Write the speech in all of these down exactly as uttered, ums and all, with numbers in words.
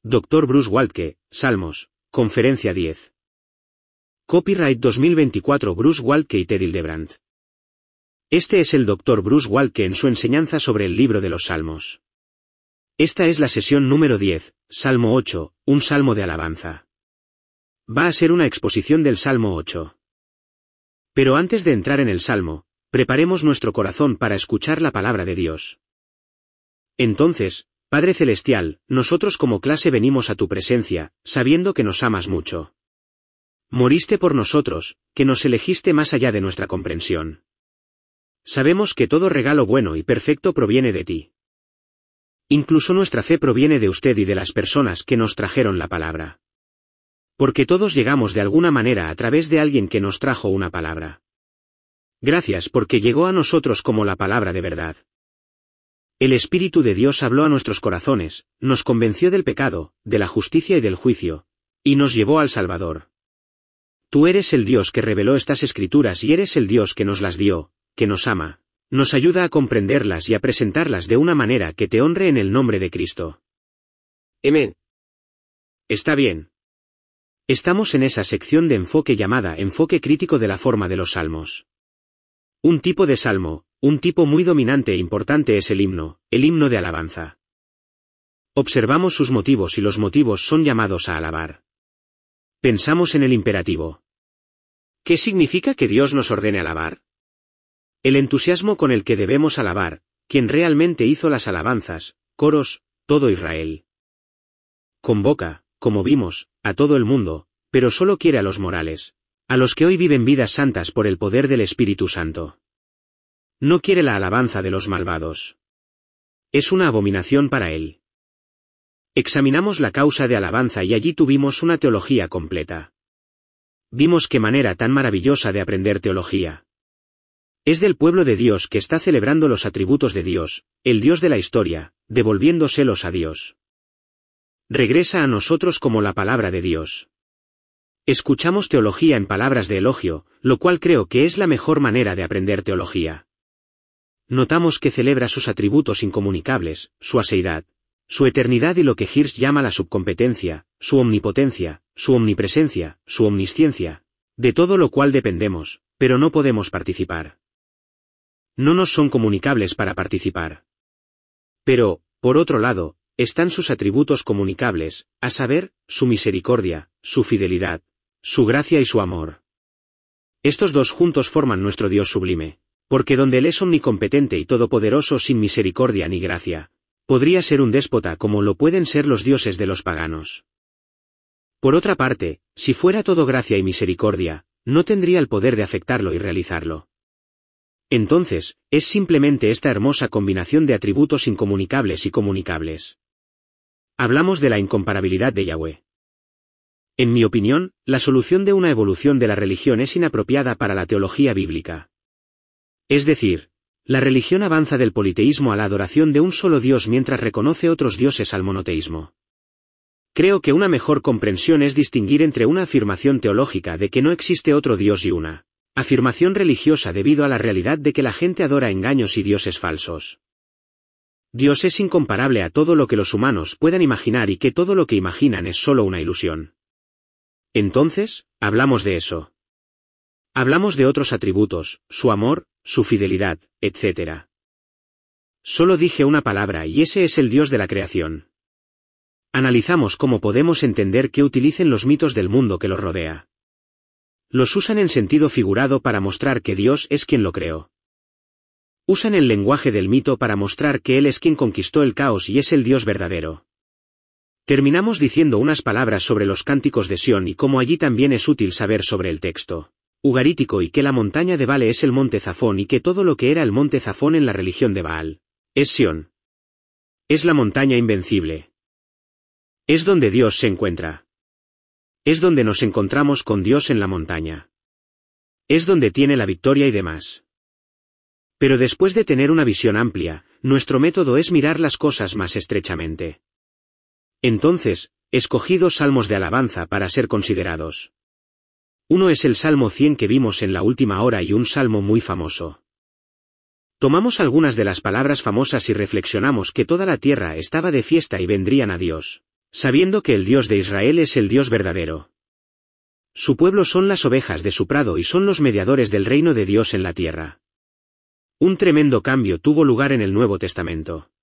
doctor Bruce Waltke, Salmos, Conferencia diez. Copyright dos mil veinticuatro Bruce Waltke y Ted Hildebrand. Este es el doctor Bruce Waltke en su enseñanza sobre el libro de los Salmos. Esta es la sesión número diez, Salmo ocho, un salmo de alabanza. Va a ser una exposición del Salmo ocho. Pero antes de entrar en el Salmo, preparemos nuestro corazón para escuchar la palabra de Dios. Entonces, Padre Celestial, nosotros como clase venimos a tu presencia, sabiendo que nos amas mucho. Moriste por nosotros, que nos elegiste más allá de nuestra comprensión. Sabemos que todo regalo bueno y perfecto proviene de ti. Incluso nuestra fe proviene de usted y de las personas que nos trajeron la palabra. Porque todos llegamos de alguna manera a través de alguien que nos trajo una palabra. Gracias porque llegó a nosotros como la palabra de verdad. El Espíritu de Dios habló a nuestros corazones, nos convenció del pecado, de la justicia y del juicio, y nos llevó al Salvador. Tú eres el Dios que reveló estas Escrituras y eres el Dios que nos las dio, que nos ama, nos ayuda a comprenderlas y a presentarlas de una manera que te honre en el nombre de Cristo. Amén. Está bien. Estamos en esa sección de enfoque llamada enfoque crítico de la forma de los salmos. Un tipo de salmo, un tipo muy dominante e importante es el himno, el himno de alabanza. Observamos sus motivos y los motivos son llamados a alabar. Pensamos en el imperativo. ¿Qué significa que Dios nos ordene alabar? El entusiasmo con el que debemos alabar, quien realmente hizo las alabanzas, coros, todo Israel. Convoca, como vimos, a todo el mundo, pero solo quiere a los morales, a los que hoy viven vidas santas por el poder del Espíritu Santo. No quiere la alabanza de los malvados. Es una abominación para él. Examinamos la causa de alabanza y allí tuvimos una teología completa. Vimos qué manera tan maravillosa de aprender teología. Es del pueblo de Dios que está celebrando los atributos de Dios, el Dios de la historia, devolviéndoselos a Dios. Regresa a nosotros como la palabra de Dios. Escuchamos teología en palabras de elogio, lo cual creo que es la mejor manera de aprender teología. Notamos que celebra sus atributos incomunicables, su aseidad, su eternidad y lo que Hirsch llama la subcompetencia, su omnipotencia, su omnipresencia, su omnisciencia, de todo lo cual dependemos, pero no podemos participar. No nos son comunicables para participar. Pero, por otro lado, están sus atributos comunicables, a saber, su misericordia, su fidelidad, su gracia y su amor. Estos dos juntos forman nuestro Dios sublime, porque donde Él es omnicompetente y todopoderoso sin misericordia ni gracia, podría ser un déspota como lo pueden ser los dioses de los paganos. Por otra parte, si fuera todo gracia y misericordia, no tendría el poder de afectarlo y realizarlo. Entonces, es simplemente esta hermosa combinación de atributos incomunicables y comunicables. Hablamos de la incomparabilidad de Yahweh. En mi opinión, la solución de una evolución de la religión es inapropiada para la teología bíblica. Es decir, la religión avanza del politeísmo a la adoración de un solo Dios mientras reconoce otros dioses al monoteísmo. Creo que una mejor comprensión es distinguir entre una afirmación teológica de que no existe otro Dios y una afirmación religiosa debido a la realidad de que la gente adora engaños y dioses falsos. Dios es incomparable a todo lo que los humanos puedan imaginar y que todo lo que imaginan es solo una ilusión. Entonces, hablamos de eso. Hablamos de otros atributos, su amor, su fidelidad, etcétera. Solo dije una palabra y ese es el Dios de la creación. Analizamos cómo podemos entender que utilicen los mitos del mundo que los rodea. Los usan en sentido figurado para mostrar que Dios es quien lo creó. Usan el lenguaje del mito para mostrar que Él es quien conquistó el caos y es el Dios verdadero. Terminamos diciendo unas palabras sobre los cánticos de Sión y cómo allí también es útil saber sobre el texto ugarítico y que la montaña de Vale es el monte Zafón y que todo lo que era el monte Zafón en la religión de Baal es Sión. Es la montaña invencible. Es donde Dios se encuentra. Es donde nos encontramos con Dios en la montaña. Es donde tiene la victoria y demás. Pero después de tener una visión amplia, nuestro método es mirar las cosas más estrechamente. Entonces, escogí dos salmos de alabanza para ser considerados. Uno es el Salmo cien que vimos en la última hora y un salmo muy famoso. Tomamos algunas de las palabras famosas y reflexionamos que toda la tierra estaba de fiesta y vendrían a Dios. sabiendo que el Dios de Israel es el Dios verdadero. Su pueblo son las ovejas de su prado y son los mediadores del reino de Dios en la tierra. Un tremendo cambio tuvo lugar en el Nuevo Testamento.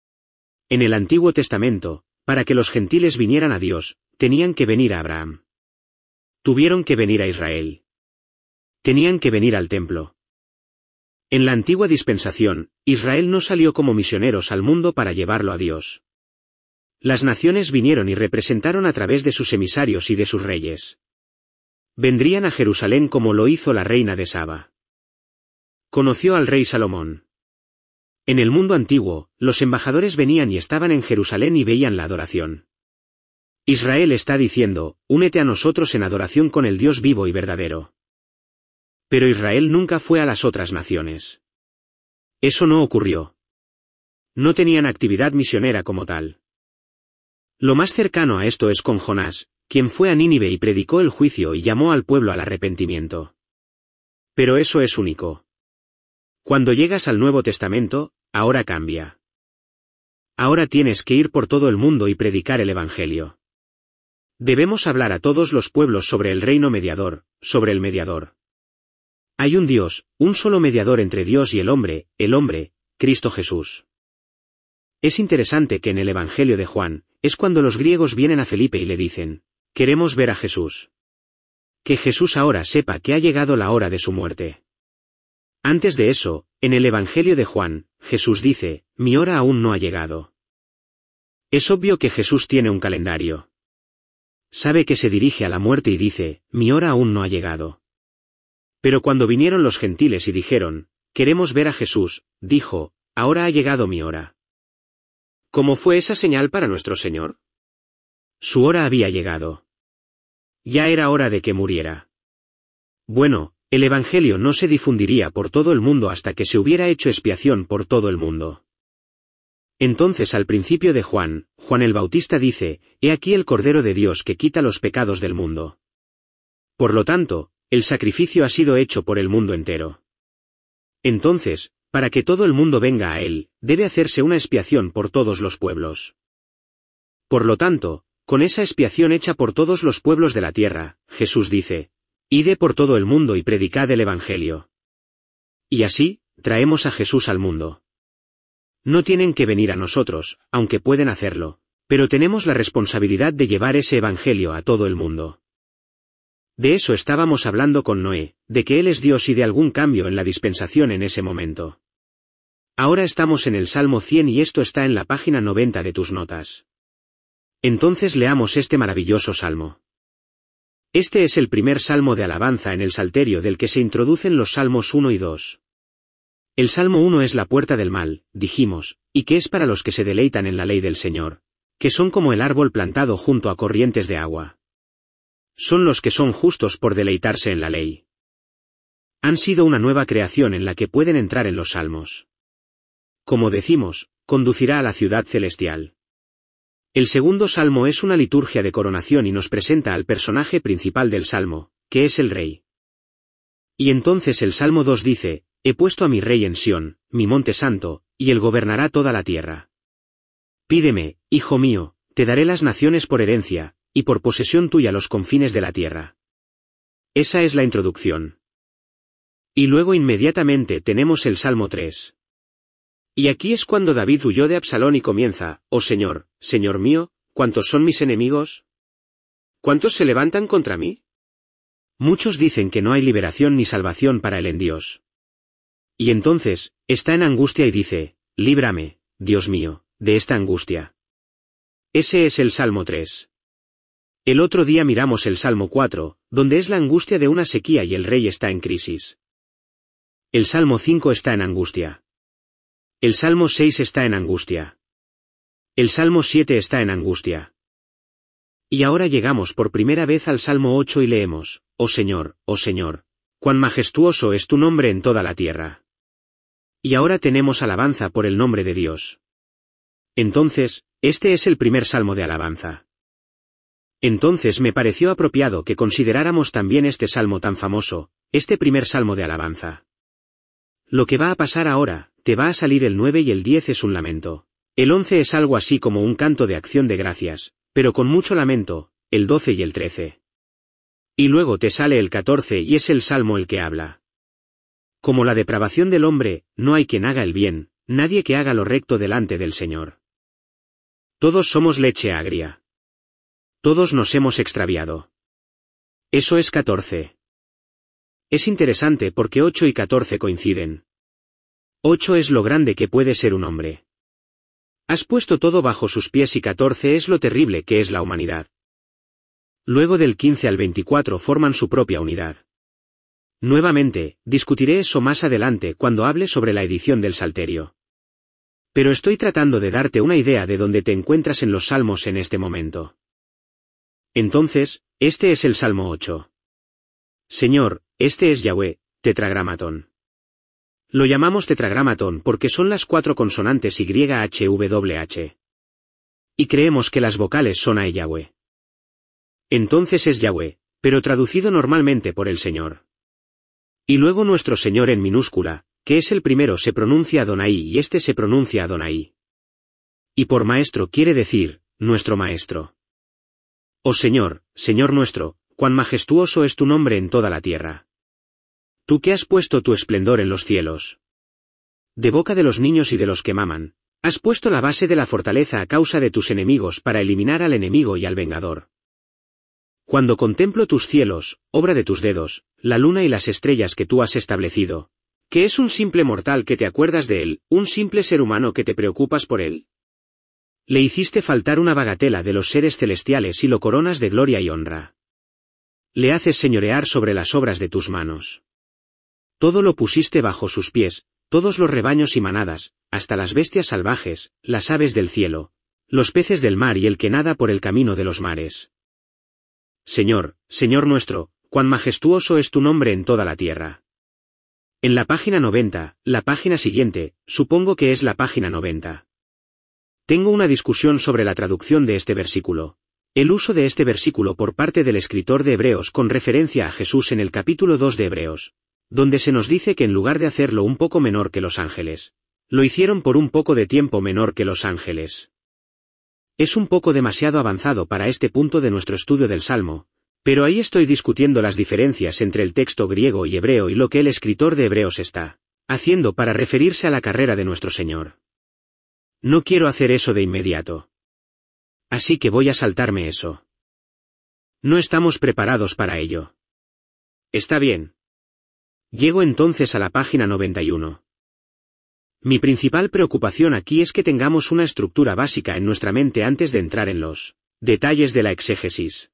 En el Antiguo Testamento, para que los gentiles vinieran a Dios, tenían que venir a Abraham. Tuvieron que venir a Israel. Tenían que venir al templo. En la antigua dispensación, Israel no salió como misioneros al mundo para llevarlo a Dios. Las naciones vinieron y representaron a través de sus emisarios y de sus reyes. Vendrían a Jerusalén como lo hizo la reina de Saba. Conoció al rey Salomón. En el mundo antiguo, los embajadores venían y estaban en Jerusalén y veían la adoración. Israel está diciendo, únete a nosotros en adoración con el Dios vivo y verdadero. Pero Israel nunca fue a las otras naciones. Eso no ocurrió. No tenían actividad misionera como tal. Lo más cercano a esto es con Jonás, quien fue a Nínive y predicó el juicio y llamó al pueblo al arrepentimiento. Pero eso es único. Cuando llegas al Nuevo Testamento, ahora cambia. Ahora tienes que ir por todo el mundo y predicar el Evangelio. Debemos hablar a todos los pueblos sobre el reino mediador, sobre el mediador. Hay un Dios, un solo mediador entre Dios y el hombre, el hombre, Cristo Jesús. Es interesante que en el Evangelio de Juan, es cuando los griegos vienen a Felipe y le dicen, queremos ver a Jesús. Que Jesús ahora sepa que ha llegado la hora de su muerte. Antes de eso, en el Evangelio de Juan, Jesús dice, mi hora aún no ha llegado. Es obvio que Jesús tiene un calendario. Sabe que se dirige a la muerte y dice, mi hora aún no ha llegado. Pero cuando vinieron los gentiles y dijeron, queremos ver a Jesús, dijo, ahora ha llegado mi hora. ¿Cómo fue esa señal para nuestro Señor? Su hora había llegado. Ya era hora de que muriera. Bueno, el Evangelio no se difundiría por todo el mundo hasta que se hubiera hecho expiación por todo el mundo. Entonces al principio de Juan, Juan el Bautista dice, he aquí el Cordero de Dios que quita los pecados del mundo. Por lo tanto, el sacrificio ha sido hecho por el mundo entero. Entonces, para que todo el mundo venga a él, debe hacerse una expiación por todos los pueblos. Por lo tanto, con esa expiación hecha por todos los pueblos de la tierra, Jesús dice, ide por todo el mundo y predicad el Evangelio. Y así, traemos a Jesús al mundo. No tienen que venir a nosotros, aunque pueden hacerlo, pero tenemos la responsabilidad de llevar ese Evangelio a todo el mundo. De eso estábamos hablando con Noé, de que Él es Dios y de algún cambio en la dispensación en ese momento. Ahora estamos en el Salmo cien y esto está en la página noventa de tus notas. Entonces leamos este maravilloso salmo. Este es el primer salmo de alabanza en el Salterio del que se introducen los salmos uno y dos. El salmo uno es la puerta del mal, dijimos, y que es para los que se deleitan en la ley del Señor, que son como el árbol plantado junto a corrientes de agua. Son los que son justos por deleitarse en la ley. Han sido una nueva creación en la que pueden entrar en los salmos. Como decimos, conducirá a la ciudad celestial. El segundo salmo es una liturgia de coronación y nos presenta al personaje principal del salmo, que es el rey. Y entonces el salmo dos dice, he puesto a mi rey en Sión, mi monte santo, y él gobernará toda la tierra. Pídeme, hijo mío, te daré las naciones por herencia, y por posesión tuya los confines de la tierra. Esa es la introducción. Y luego inmediatamente tenemos el salmo tres. Y aquí es cuando David huyó de Absalón y comienza, oh Señor, Señor mío, ¿cuántos son mis enemigos? ¿Cuántos se levantan contra mí? Muchos dicen que no hay liberación ni salvación para él en Dios. Y entonces, está en angustia y dice, líbrame, Dios mío, de esta angustia. Ese es el Salmo tres. El otro día miramos el Salmo cuatro, donde es la angustia de una sequía y el rey está en crisis. El Salmo cinco está en angustia. El Salmo seis está en angustia. El Salmo siete está en angustia. Y ahora llegamos por primera vez al Salmo ocho y leemos, oh Señor, oh Señor, cuán majestuoso es tu nombre en toda la tierra. Y ahora tenemos alabanza por el nombre de Dios. Entonces, este es el primer salmo de alabanza. Entonces me pareció apropiado que consideráramos también este salmo tan famoso, este primer salmo de alabanza. Lo que va a pasar ahora, te va a salir el nueve y el diez es un lamento. El once es algo así como un canto de acción de gracias, pero con mucho lamento, el doce y el trece. Y luego te sale el catorce y es el Salmo el que habla. Como la depravación del hombre, no hay quien haga el bien, nadie que haga lo recto delante del Señor. Todos somos leche agria. Todos nos hemos extraviado. Eso es catorce. Es interesante porque ocho y catorce coinciden. Ocho es lo grande que puede ser un hombre. Has puesto todo bajo sus pies y catorce es lo terrible que es la humanidad. Luego del quince al veinticuatro forman su propia unidad. Nuevamente, discutiré eso más adelante cuando hable sobre la edición del Salterio. Pero estoy tratando de darte una idea de dónde te encuentras en los salmos en este momento. Entonces, este es el Salmo ocho. Señor, este es Yahweh, tetragramatón. Lo llamamos tetragramatón porque son las cuatro consonantes Y H W H. Y creemos que las vocales son A Yahweh. Entonces es Yahweh, pero traducido normalmente por el Señor. Y luego nuestro Señor en minúscula, que es el primero se pronuncia Adonai y este se pronuncia Adonai. Y por maestro quiere decir, nuestro maestro. Oh Señor, Señor nuestro, cuán majestuoso es tu nombre en toda la tierra. Tú que has puesto tu esplendor en los cielos. De boca de los niños y de los que maman, has puesto la base de la fortaleza a causa de tus enemigos para eliminar al enemigo y al vengador. Cuando contemplo tus cielos, obra de tus dedos, la luna y las estrellas que tú has establecido, ¿qué es un simple mortal que te acuerdas de él, un simple ser humano que te preocupas por él? Le hiciste faltar una bagatela de los seres celestiales y lo coronas de gloria y honra. Le haces señorear sobre las obras de tus manos. Todo lo pusiste bajo sus pies, todos los rebaños y manadas, hasta las bestias salvajes, las aves del cielo, los peces del mar y el que nada por el camino de los mares. Señor, Señor nuestro, cuán majestuoso es tu nombre en toda la tierra. En la página noventa, la página siguiente, supongo que es la página noventa. Tengo una discusión sobre la traducción de este versículo. El uso de este versículo por parte del escritor de Hebreos con referencia a Jesús en el capítulo dos de Hebreos, donde se nos dice que en lugar de hacerlo un poco menor que los ángeles, lo hicieron por un poco de tiempo menor que los ángeles. Es un poco demasiado avanzado para este punto de nuestro estudio del Salmo, pero ahí estoy discutiendo las diferencias entre el texto griego y hebreo y lo que el escritor de Hebreos está haciendo para referirse a la carrera de nuestro Señor. No quiero hacer eso de inmediato. Así que voy a saltarme eso. No estamos preparados para ello. Está bien. Llego entonces a la página noventa y uno. Mi principal preocupación aquí es que tengamos una estructura básica en nuestra mente antes de entrar en los detalles de la exégesis.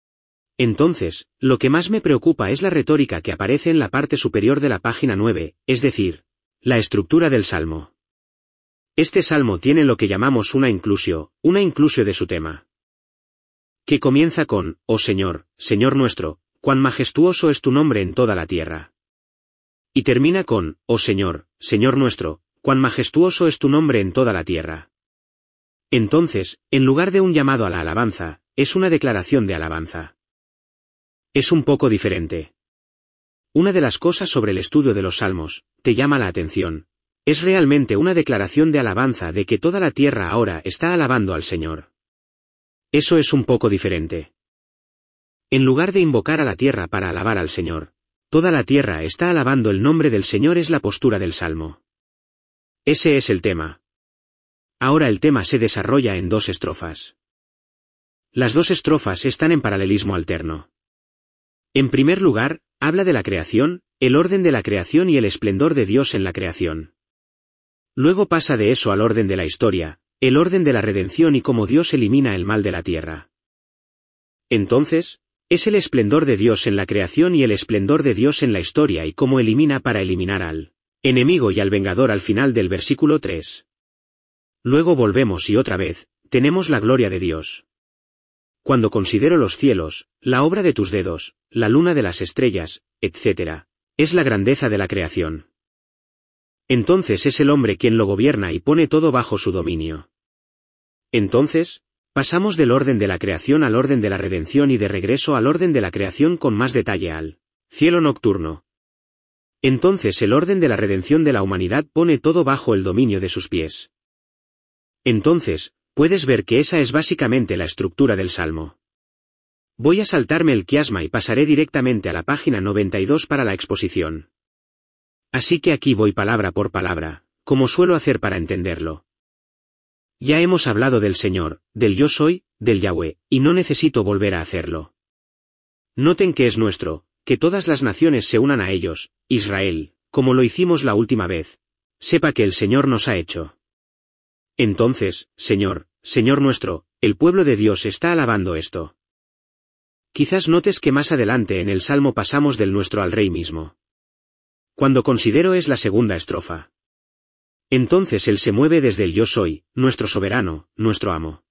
Entonces, lo que más me preocupa es la retórica que aparece en la parte superior de la página nueve, es decir, la estructura del Salmo. Este Salmo tiene lo que llamamos una inclusio, una inclusio de su tema. Que comienza con, oh Señor, Señor nuestro, cuán majestuoso es tu nombre en toda la tierra. Y termina con, oh Señor, Señor nuestro, cuán majestuoso es tu nombre en toda la tierra. Entonces, en lugar de un llamado a la alabanza, es una declaración de alabanza. Es un poco diferente. Una de las cosas sobre el estudio de los salmos, te llama la atención, es realmente una declaración de alabanza de que toda la tierra ahora está alabando al Señor. Eso es un poco diferente. En lugar de invocar a la tierra para alabar al Señor, toda la tierra está alabando el nombre del Señor es la postura del Salmo. Ese es el tema. Ahora el tema se desarrolla en dos estrofas. Las dos estrofas están en paralelismo alterno. En primer lugar, habla de la creación, el orden de la creación y el esplendor de Dios en la creación. Luego pasa de eso al orden de la historia, el orden de la redención y cómo Dios elimina el mal de la tierra. Entonces, es el esplendor de Dios en la creación y el esplendor de Dios en la historia y cómo elimina para eliminar al enemigo y al vengador al final del versículo tres. Luego volvemos y otra vez, tenemos la gloria de Dios. Cuando considero los cielos, la obra de tus dedos, la luna de las estrellas, etcétera, es la grandeza de la creación. Entonces es el hombre quien lo gobierna y pone todo bajo su dominio. Entonces, pasamos del orden de la creación al orden de la redención y de regreso al orden de la creación con más detalle al cielo nocturno. Entonces el orden de la redención de la humanidad pone todo bajo el dominio de sus pies. Entonces, Puedes ver que esa es básicamente la estructura del salmo. Voy a saltarme el quiasma y pasaré directamente a la página noventa y dos para la exposición. Así que aquí voy palabra por palabra, como suelo hacer para entenderlo. Ya hemos hablado del Señor, del Yo Soy, del Yahweh, y no necesito volver a hacerlo. Noten que es nuestro, que todas las naciones se unan a ellos, Israel, como lo hicimos la última vez. Sepa que el Señor nos ha hecho. Entonces, Señor, Señor nuestro, el pueblo de Dios está alabando esto. Quizás notes que más adelante en el Salmo pasamos del nuestro al Rey mismo. Cuando considero es la segunda estrofa. Entonces Él se mueve desde el Yo Soy, nuestro soberano, nuestro amo.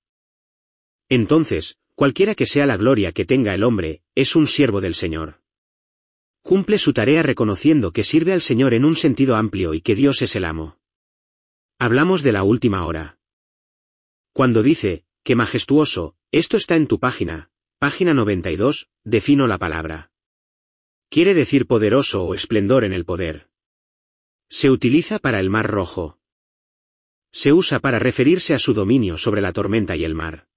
Entonces, cualquiera que sea la gloria que tenga el hombre, es un siervo del Señor. Cumple su tarea reconociendo que sirve al Señor en un sentido amplio y que Dios es el amo. Hablamos de la última hora. Cuando dice, ¡qué majestuoso! Esto está en tu página, página noventa y dos, defino la palabra. Quiere decir poderoso o esplendor en el poder. Se utiliza para el Mar Rojo. Se usa para referirse a su dominio sobre la tormenta y el mar.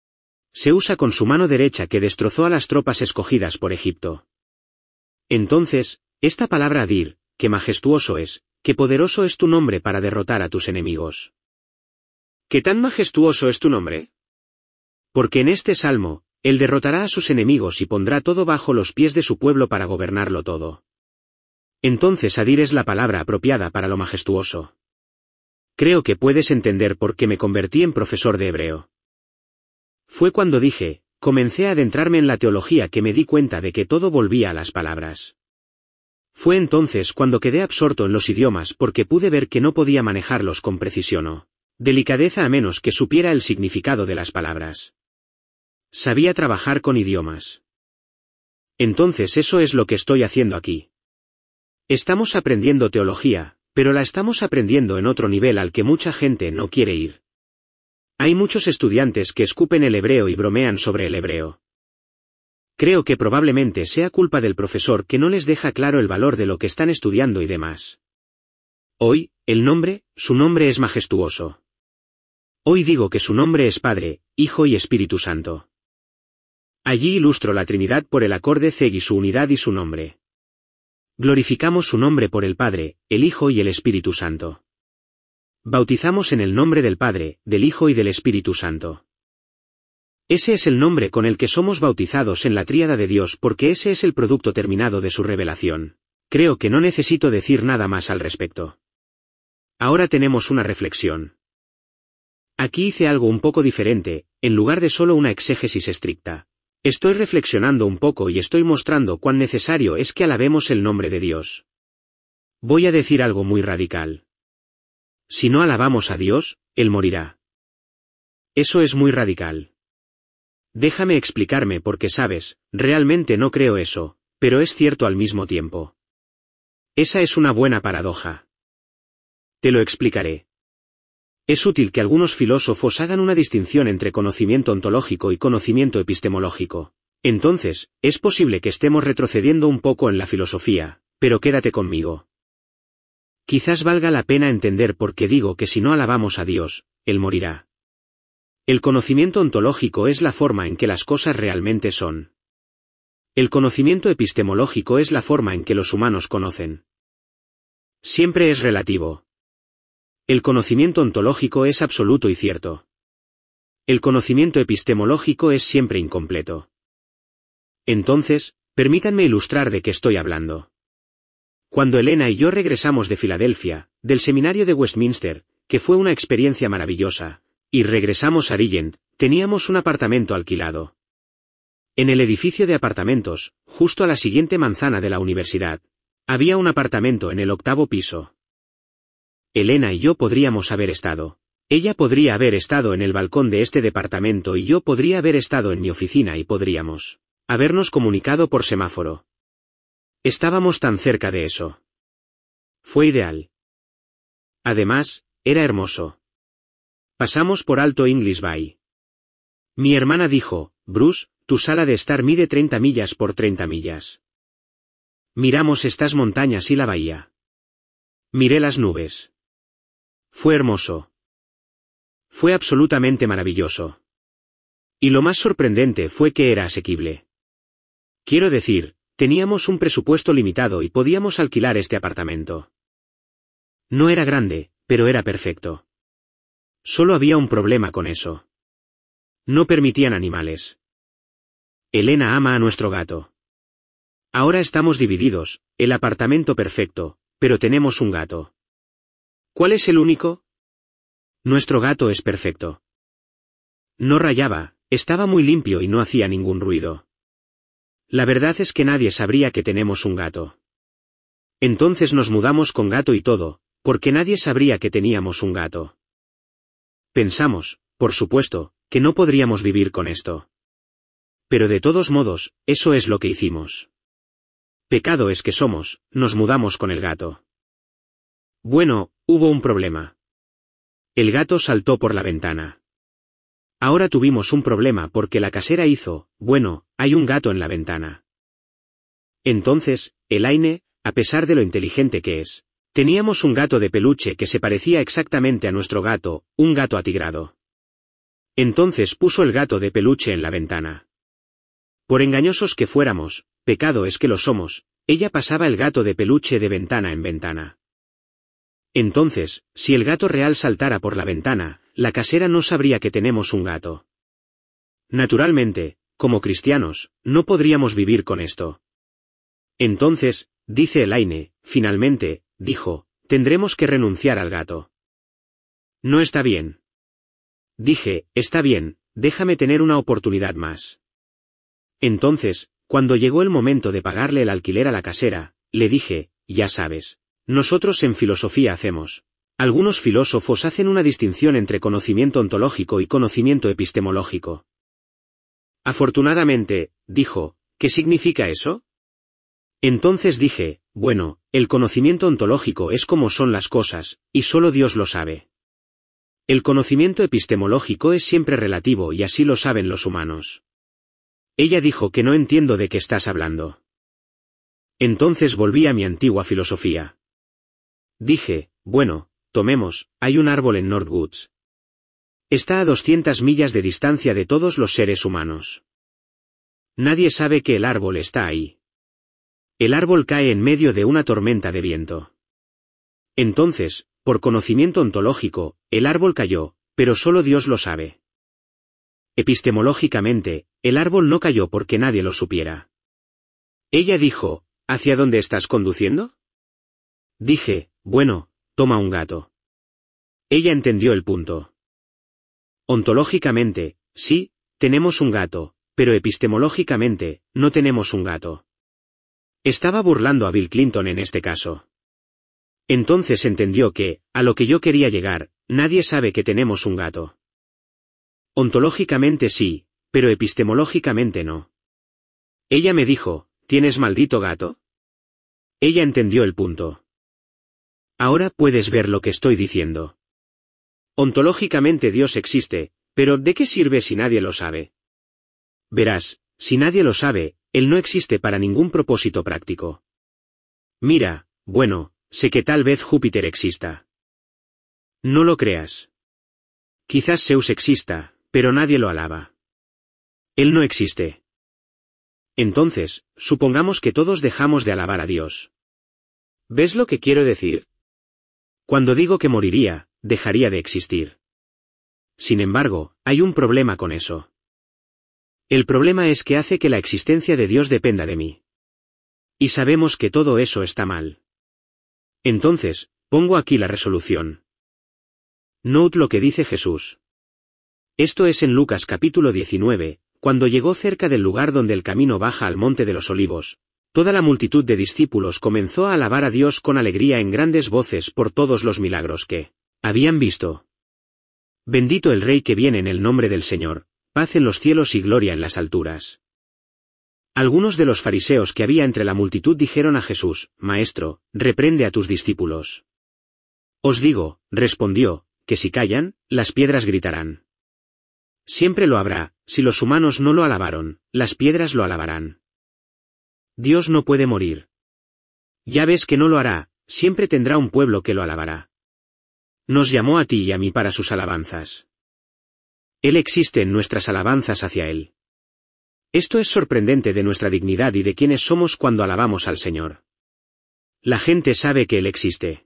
Se usa con su mano derecha que destrozó a las tropas escogidas por Egipto. Entonces, esta palabra dir, ¡qué majestuoso es! ¡Qué poderoso es tu nombre para derrotar a tus enemigos! ¿Qué tan majestuoso es tu nombre? Porque en este salmo, Él derrotará a sus enemigos y pondrá todo bajo los pies de su pueblo para gobernarlo todo. Entonces Adir es la palabra apropiada para lo majestuoso. Creo que puedes entender por qué me convertí en profesor de hebreo. Fue cuando dije, comencé a adentrarme en la teología que me di cuenta de que todo volvía a las palabras. Fue entonces cuando quedé absorto en los idiomas porque pude ver que no podía manejarlos con precisión o delicadeza a menos que supiera el significado de las palabras. Sabía trabajar con idiomas. Entonces eso es lo que estoy haciendo aquí. Estamos aprendiendo teología, pero la estamos aprendiendo en otro nivel al que mucha gente no quiere ir. Hay muchos estudiantes que escupen el hebreo y bromean sobre el hebreo. Creo que probablemente sea culpa del profesor que no les deja claro el valor de lo que están estudiando y demás. Hoy, el nombre, su nombre es majestuoso. Hoy digo que su nombre es Padre, Hijo y Espíritu Santo. Allí ilustro la Trinidad por el acorde Zeg y su unidad y su nombre. Glorificamos su nombre por el Padre, el Hijo y el Espíritu Santo. Bautizamos en el nombre del Padre, del Hijo y del Espíritu Santo. Ese es el nombre con el que somos bautizados en la tríada de Dios porque ese es el producto terminado de su revelación. Creo que no necesito decir nada más al respecto. Ahora tenemos una reflexión. Aquí hice algo un poco diferente, en lugar de solo una exégesis estricta. Estoy reflexionando un poco y estoy mostrando cuán necesario es que alabemos el nombre de Dios. Voy a decir algo muy radical. Si no alabamos a Dios, Él morirá. Eso es muy radical. Déjame explicarme porque sabes, realmente no creo eso, pero es cierto al mismo tiempo. Esa es una buena paradoja. Te lo explicaré. Es útil que algunos filósofos hagan una distinción entre conocimiento ontológico y conocimiento epistemológico. Entonces, es posible que estemos retrocediendo un poco en la filosofía, pero quédate conmigo. Quizás valga la pena entender por qué digo que si no alabamos a Dios, Él morirá. El conocimiento ontológico es la forma en que las cosas realmente son. El conocimiento epistemológico es la forma en que los humanos conocen. Siempre es relativo. El conocimiento ontológico es absoluto y cierto. El conocimiento epistemológico es siempre incompleto. Entonces, permítanme ilustrar de qué estoy hablando. Cuando Elena y yo regresamos de Filadelfia, del seminario de Westminster, que fue una experiencia maravillosa, y regresamos a Regent, teníamos un apartamento alquilado. En el edificio de apartamentos, justo a la siguiente manzana de la universidad, había un apartamento en el octavo piso. Elena y yo podríamos haber estado. Ella podría haber estado en el balcón de este departamento y yo podría haber estado en mi oficina y podríamos habernos comunicado por semáforo. Estábamos tan cerca de eso. Fue ideal. Además, era hermoso. Pasamos por alto English Bay. Mi hermana dijo, Bruce, tu sala de estar mide treinta millas por treinta millas. Miramos estas montañas y la bahía. Miré las nubes. Fue hermoso. Fue absolutamente maravilloso. Y lo más sorprendente fue que era asequible. Quiero decir, teníamos un presupuesto limitado y podíamos alquilar este apartamento. No era grande, pero era perfecto. Solo había un problema con eso. No permitían animales. Elena ama a nuestro gato. Ahora estamos divididos, el apartamento perfecto, pero tenemos un gato. ¿Cuál es el único? Nuestro gato es perfecto. No rayaba, estaba muy limpio y no hacía ningún ruido. La verdad es que nadie sabría que tenemos un gato. Entonces nos mudamos con gato y todo, porque nadie sabría que teníamos un gato. Pensamos, por supuesto, que no podríamos vivir con esto. Pero de todos modos, eso es lo que hicimos. Pecado es que somos, nos mudamos con el gato. Bueno, hubo un problema. El gato saltó por la ventana. Ahora tuvimos un problema porque la casera hizo, bueno, hay un gato en la ventana. Entonces, Elaine, a pesar de lo inteligente que es, teníamos un gato de peluche que se parecía exactamente a nuestro gato, un gato atigrado. Entonces puso el gato de peluche en la ventana. Por engañosos que fuéramos, pecado es que lo somos, ella pasaba el gato de peluche de ventana en ventana. Entonces, si el gato real saltara por la ventana, la casera no sabría que tenemos un gato. Naturalmente, como cristianos, no podríamos vivir con esto. Entonces, dice Elaine, finalmente, dijo, tendremos que renunciar al gato. No está bien. Dije, está bien, déjame tener una oportunidad más. Entonces, cuando llegó el momento de pagarle el alquiler a la casera, le dije, ya sabes, nosotros en filosofía hacemos. Algunos filósofos hacen una distinción entre conocimiento ontológico y conocimiento epistemológico. Afortunadamente, dijo, ¿qué significa eso? Entonces dije, bueno, el conocimiento ontológico es como son las cosas, y solo Dios lo sabe. El conocimiento epistemológico es siempre relativo y así lo saben los humanos. Ella dijo que no entiendo de qué estás hablando. Entonces volví a mi antigua filosofía. Dije, bueno, tomemos, hay un árbol en Northwoods. Está a doscientas millas de distancia de todos los seres humanos. Nadie sabe que el árbol está ahí. El árbol cae en medio de una tormenta de viento. Entonces, por conocimiento ontológico, el árbol cayó, pero solo Dios lo sabe. Epistemológicamente, el árbol no cayó porque nadie lo supiera. Ella dijo, ¿hacia dónde estás conduciendo? Dije, bueno, toma un gato. Ella entendió el punto. Ontológicamente, sí, tenemos un gato, pero epistemológicamente, no tenemos un gato. Estaba burlando a Bill Clinton en este caso. Entonces entendió que, a lo que yo quería llegar, nadie sabe que tenemos un gato. Ontológicamente sí, pero epistemológicamente no. Ella me dijo, ¿tienes maldito gato? Ella entendió el punto. Ahora puedes ver lo que estoy diciendo. Ontológicamente Dios existe, pero ¿de qué sirve si nadie lo sabe? Verás, si nadie lo sabe, Él no existe para ningún propósito práctico. Mira, bueno, sé que tal vez Júpiter exista. No lo creas. Quizás Zeus exista, pero nadie lo alaba. Él no existe. Entonces, supongamos que todos dejamos de alabar a Dios. ¿Ves lo que quiero decir? Cuando digo que moriría, dejaría de existir. Sin embargo, hay un problema con eso. El problema es que hace que la existencia de Dios dependa de mí. Y sabemos que todo eso está mal. Entonces, pongo aquí la resolución. Note lo que dice Jesús. Esto es en Lucas capítulo diecinueve, cuando llegó cerca del lugar donde el camino baja al monte de los olivos, toda la multitud de discípulos comenzó a alabar a Dios con alegría en grandes voces por todos los milagros que habían visto. Bendito el Rey que viene en el nombre del Señor, paz en los cielos y gloria en las alturas. Algunos de los fariseos que había entre la multitud dijeron a Jesús, Maestro, reprende a tus discípulos. Os digo, respondió, que si callan, las piedras gritarán. Siempre lo habrá, si los humanos no lo alabaron, las piedras lo alabarán. Dios no puede morir. Ya ves que no lo hará, siempre tendrá un pueblo que lo alabará. Nos llamó a ti y a mí para sus alabanzas. Él existe en nuestras alabanzas hacia Él. Esto es sorprendente de nuestra dignidad y de quiénes somos cuando alabamos al Señor. La gente sabe que Él existe.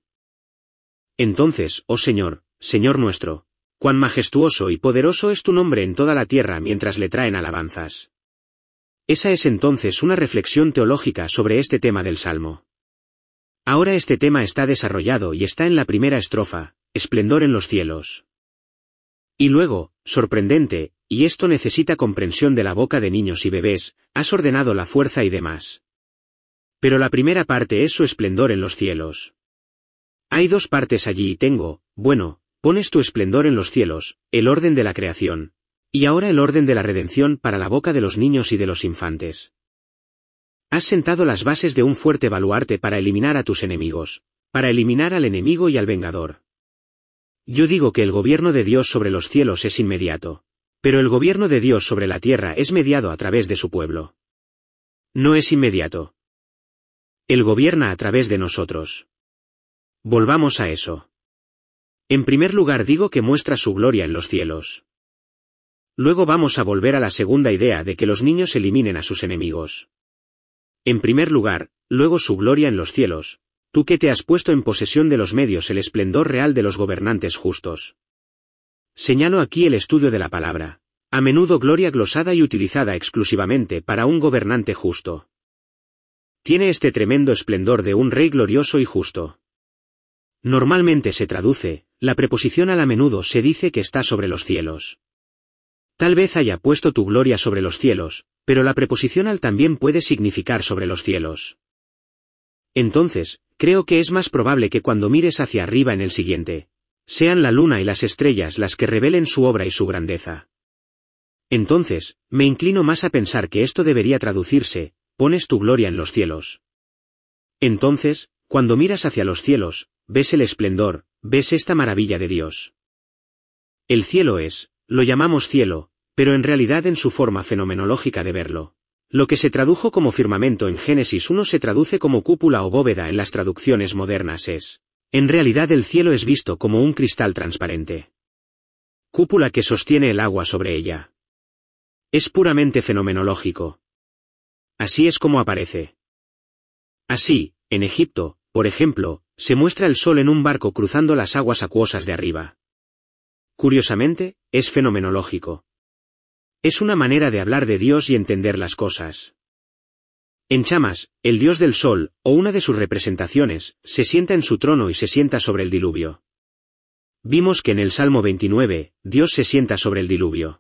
Entonces, oh Señor, Señor nuestro, cuán majestuoso y poderoso es tu nombre en toda la tierra mientras le traen alabanzas. Esa es entonces una reflexión teológica sobre este tema del Salmo. Ahora este tema está desarrollado y está en la primera estrofa, esplendor en los cielos. Y luego, sorprendente, y esto necesita comprensión de la boca de niños y bebés, has ordenado la fuerza y demás. Pero la primera parte es su esplendor en los cielos. Hay dos partes allí y tengo, bueno, pones tu esplendor en los cielos, el orden de la creación, y ahora el orden de la redención para la boca de los niños y de los infantes. Has sentado las bases de un fuerte baluarte para eliminar a tus enemigos, para eliminar al enemigo y al vengador. Yo digo que el gobierno de Dios sobre los cielos es inmediato, pero el gobierno de Dios sobre la tierra es mediado a través de su pueblo. No es inmediato. Él gobierna a través de nosotros. Volvamos a eso. En primer lugar digo que muestra su gloria en los cielos. Luego vamos a volver a la segunda idea de que los niños eliminen a sus enemigos. En primer lugar, luego su gloria en los cielos, tú que te has puesto en posesión de los medios el esplendor real de los gobernantes justos. Señalo aquí el estudio de la palabra, a menudo gloria glosada y utilizada exclusivamente para un gobernante justo. Tiene este tremendo esplendor de un rey glorioso y justo. Normalmente se traduce, la preposición al a menudo se dice que está sobre los cielos. Tal vez haya puesto tu gloria sobre los cielos, pero la preposición al también puede significar sobre los cielos. Entonces, creo que es más probable que cuando mires hacia arriba en el siguiente, sean la luna y las estrellas las que revelen su obra y su grandeza. Entonces, me inclino más a pensar que esto debería traducirse, pones tu gloria en los cielos. Entonces, cuando miras hacia los cielos, ves el esplendor, ves esta maravilla de Dios. El cielo es, lo llamamos cielo, pero en realidad en su forma fenomenológica de verlo. Lo que se tradujo como firmamento en Génesis uno se traduce como cúpula o bóveda en las traducciones modernas es. En realidad el cielo es visto como un cristal transparente. Cúpula que sostiene el agua sobre ella. Es puramente fenomenológico. Así es como aparece. Así, en Egipto, por ejemplo, se muestra el sol en un barco cruzando las aguas acuosas de arriba. Curiosamente, es fenomenológico. Es una manera de hablar de Dios y entender las cosas. En Chamas, el dios del sol, o una de sus representaciones, se sienta en su trono y se sienta sobre el diluvio. Vimos que en el Salmo veintinueve, Dios se sienta sobre el diluvio.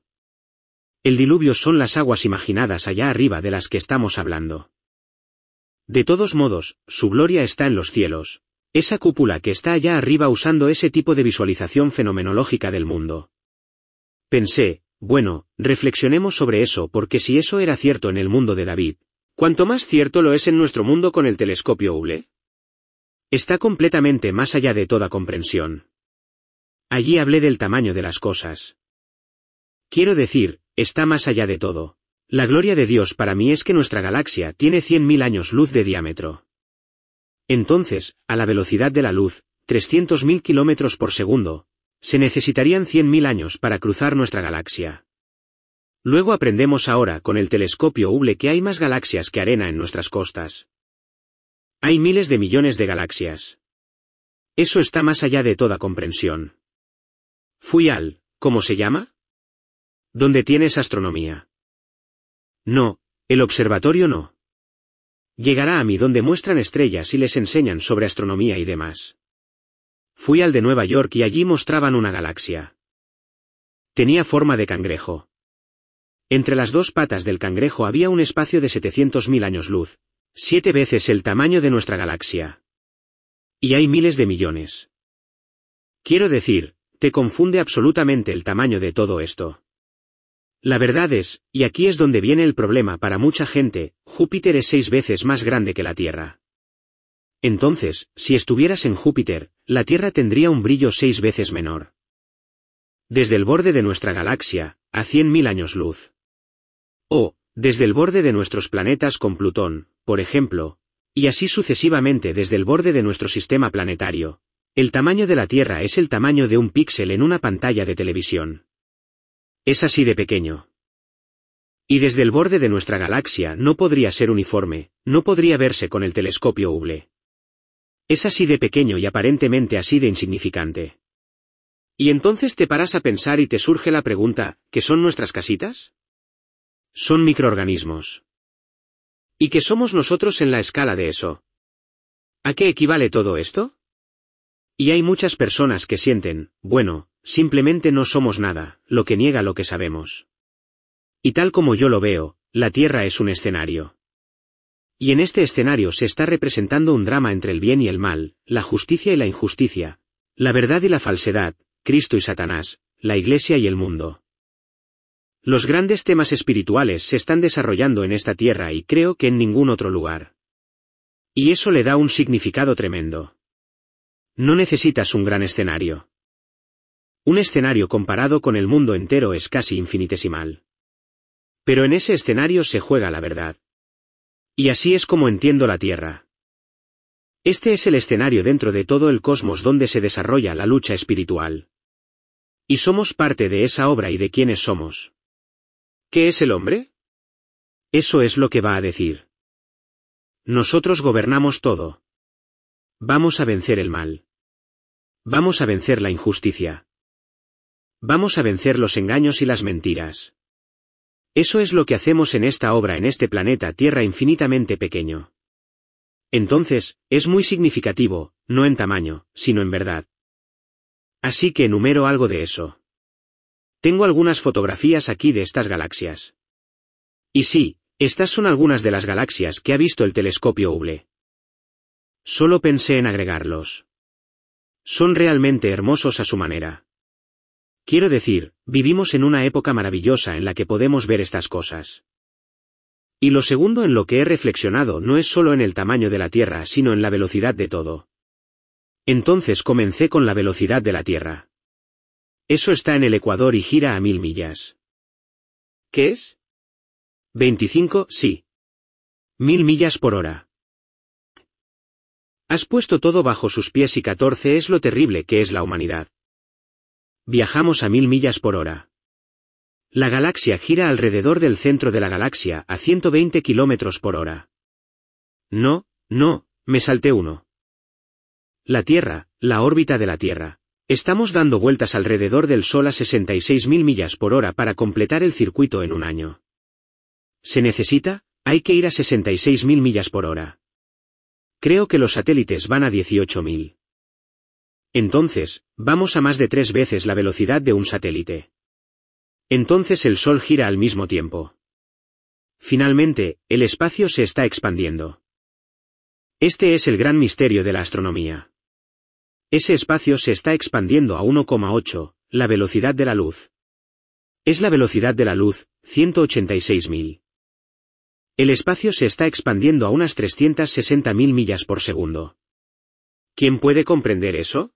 El diluvio son las aguas imaginadas allá arriba de las que estamos hablando. De todos modos, su gloria está en los cielos, esa cúpula que está allá arriba usando ese tipo de visualización fenomenológica del mundo. Pensé, bueno, reflexionemos sobre eso porque si eso era cierto en el mundo de David, ¿cuánto más cierto lo es en nuestro mundo con el telescopio Hubble? Está completamente más allá de toda comprensión. Allí hablé del tamaño de las cosas. Quiero decir, está más allá de todo. La gloria de Dios para mí es que nuestra galaxia tiene cien mil años luz de diámetro. Entonces, a la velocidad de la luz, trescientos mil kilómetros por segundo, se necesitarían cien mil años para cruzar nuestra galaxia. Luego aprendemos ahora con el telescopio Hubble que hay más galaxias que arena en nuestras costas. Hay miles de millones de galaxias. Eso está más allá de toda comprensión. Fui al, ¿cómo se llama? ¿Dónde tienes astronomía? No, el observatorio no. Llegará a mí donde muestran estrellas y les enseñan sobre astronomía y demás. Fui al de Nueva York y allí mostraban una galaxia. Tenía forma de cangrejo. Entre las dos patas del cangrejo había un espacio de setecientos mil años luz, siete veces el tamaño de nuestra galaxia. Y hay miles de millones. Quiero decir, te confunde absolutamente el tamaño de todo esto. La verdad es, y aquí es donde viene el problema para mucha gente, Júpiter es seis veces más grande que la Tierra. Entonces, si estuvieras en Júpiter, la Tierra tendría un brillo seis veces menor. Desde el borde de nuestra galaxia, a cien mil años luz. O, desde el borde de nuestros planetas con Plutón, por ejemplo, y así sucesivamente desde el borde de nuestro sistema planetario. El tamaño de la Tierra es el tamaño de un píxel en una pantalla de televisión. Es así de pequeño. Y desde el borde de nuestra galaxia no podría ser uniforme, no podría verse con el telescopio Hubble. Es así de pequeño y aparentemente así de insignificante. Y entonces te paras a pensar y te surge la pregunta, ¿qué son nuestras casitas? Son microorganismos. ¿Y qué somos nosotros en la escala de eso? ¿A qué equivale todo esto? Y hay muchas personas que sienten, bueno, simplemente no somos nada, lo que niega lo que sabemos. Y tal como yo lo veo, la Tierra es un escenario. Y en este escenario se está representando un drama entre el bien y el mal, la justicia y la injusticia, la verdad y la falsedad, Cristo y Satanás, la Iglesia y el mundo. Los grandes temas espirituales se están desarrollando en esta tierra y creo que en ningún otro lugar. Y eso le da un significado tremendo. No necesitas un gran escenario. Un escenario comparado con el mundo entero es casi infinitesimal. Pero en ese escenario se juega la verdad. Y así es como entiendo la Tierra. Este es el escenario dentro de todo el cosmos donde se desarrolla la lucha espiritual. Y somos parte de esa obra y de quiénes somos. ¿Qué es el hombre? Eso es lo que va a decir. Nosotros gobernamos todo. Vamos a vencer el mal. Vamos a vencer la injusticia. Vamos a vencer los engaños y las mentiras. Eso es lo que hacemos en esta obra en este planeta Tierra infinitamente pequeño. Entonces, es muy significativo, no en tamaño, sino en verdad. Así que enumero algo de eso. Tengo algunas fotografías aquí de estas galaxias. Y sí, estas son algunas de las galaxias que ha visto el telescopio Hubble. Solo pensé en agregarlos. Son realmente hermosos a su manera. Quiero decir, vivimos en una época maravillosa en la que podemos ver estas cosas. Y lo segundo en lo que he reflexionado no es solo en el tamaño de la Tierra sino en la velocidad de todo. Entonces comencé con la velocidad de la Tierra. Eso está en el ecuador y gira a mil millas. ¿Qué es? veinticinco, sí. Mil millas por hora. Has puesto todo bajo sus pies y catorce es lo terrible que es la humanidad. Viajamos a mil millas por hora. La galaxia gira alrededor del centro de la galaxia a ciento veinte kilómetros por hora. No, no, me salté uno. La Tierra, la órbita de la Tierra. Estamos dando vueltas alrededor del Sol a sesenta y seis mil millas por hora para completar el circuito en un año. ¿Se necesita? Hay que ir a sesenta y seis mil millas por hora. Creo que los satélites van a dieciocho mil. Entonces, vamos a más de tres veces la velocidad de un satélite. Entonces el Sol gira al mismo tiempo. Finalmente, el espacio se está expandiendo. Este es el gran misterio de la astronomía. Ese espacio se está expandiendo a uno coma ocho, la velocidad de la luz. Es la velocidad de la luz, ciento ochenta y seis mil. El espacio se está expandiendo a unas trescientas sesenta mil millas por segundo. ¿Quién puede comprender eso?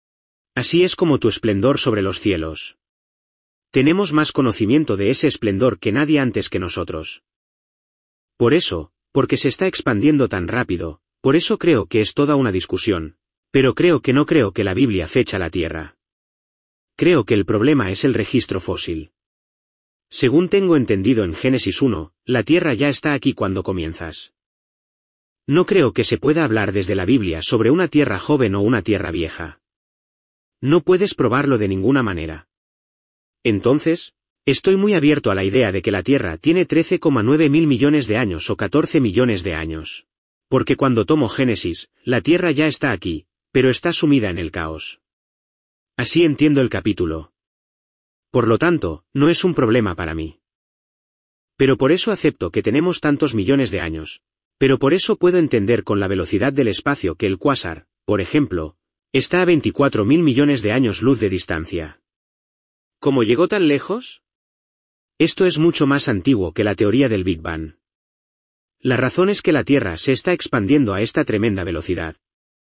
Así es como tu esplendor sobre los cielos. Tenemos más conocimiento de ese esplendor que nadie antes que nosotros. Por eso, porque se está expandiendo tan rápido, por eso creo que es toda una discusión, pero creo que no creo que la Biblia fecha la Tierra. Creo que el problema es el registro fósil. Según tengo entendido en Génesis uno, la Tierra ya está aquí cuando comienzas. No creo que se pueda hablar desde la Biblia sobre una Tierra joven o una Tierra vieja. No puedes probarlo de ninguna manera. Entonces, estoy muy abierto a la idea de que la Tierra tiene trece coma nueve mil millones de años o catorce millones de años. Porque cuando tomo Génesis, la Tierra ya está aquí, pero está sumida en el caos. Así entiendo el capítulo. Por lo tanto, no es un problema para mí. Pero por eso acepto que tenemos tantos millones de años. Pero por eso puedo entender con la velocidad del espacio que el cuásar, por ejemplo, está a veinticuatro mil millones de años luz de distancia. ¿Cómo llegó tan lejos? Esto es mucho más antiguo que la teoría del Big Bang. La razón es que la Tierra se está expandiendo a esta tremenda velocidad.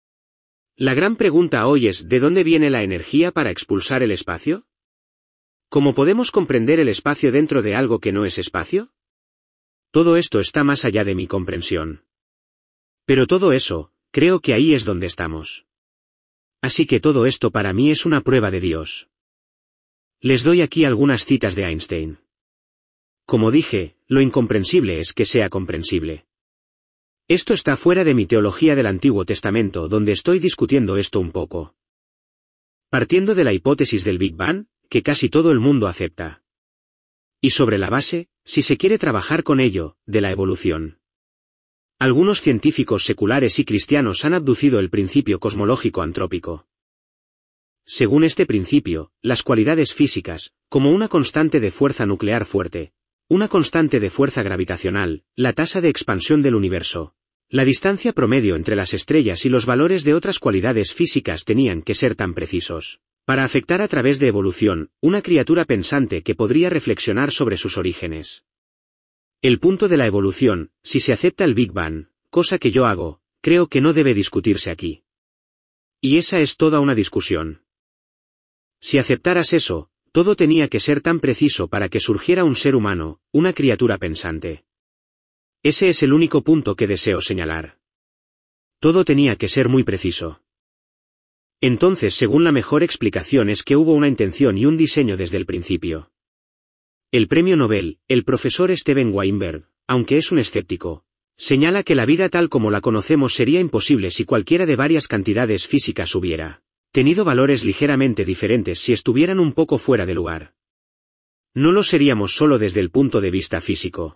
La gran pregunta hoy es ¿de dónde viene la energía para expulsar el espacio? ¿Cómo podemos comprender el espacio dentro de algo que no es espacio? Todo esto está más allá de mi comprensión. Pero todo eso, creo que ahí es donde estamos. Así que todo esto para mí es una prueba de Dios. Les doy aquí algunas citas de Einstein. Como dije, lo incomprensible es que sea comprensible. Esto está fuera de mi teología del Antiguo Testamento, donde estoy discutiendo esto un poco. Partiendo de la hipótesis del Big Bang, que casi todo el mundo acepta. Y sobre la base, si se quiere trabajar con ello, de la evolución. Algunos científicos seculares y cristianos han abducido el principio cosmológico antrópico. Según este principio, las cualidades físicas, como una constante de fuerza nuclear fuerte, una constante de fuerza gravitacional, la tasa de expansión del universo, la distancia promedio entre las estrellas y los valores de otras cualidades físicas tenían que ser tan precisos, para afectar a través de evolución, una criatura pensante que podría reflexionar sobre sus orígenes. El punto de la evolución, si se acepta el Big Bang, cosa que yo hago, creo que no debe discutirse aquí. Y esa es toda una discusión. Si aceptaras eso, todo tenía que ser tan preciso para que surgiera un ser humano, una criatura pensante. Ese es el único punto que deseo señalar. Todo tenía que ser muy preciso. Entonces, según la mejor explicación es que hubo una intención y un diseño desde el principio. El premio Nobel, el profesor Steven Weinberg, aunque es un escéptico, señala que la vida tal como la conocemos sería imposible si cualquiera de varias cantidades físicas hubiera tenido valores ligeramente diferentes si estuvieran un poco fuera de lugar. No lo seríamos solo desde el punto de vista físico.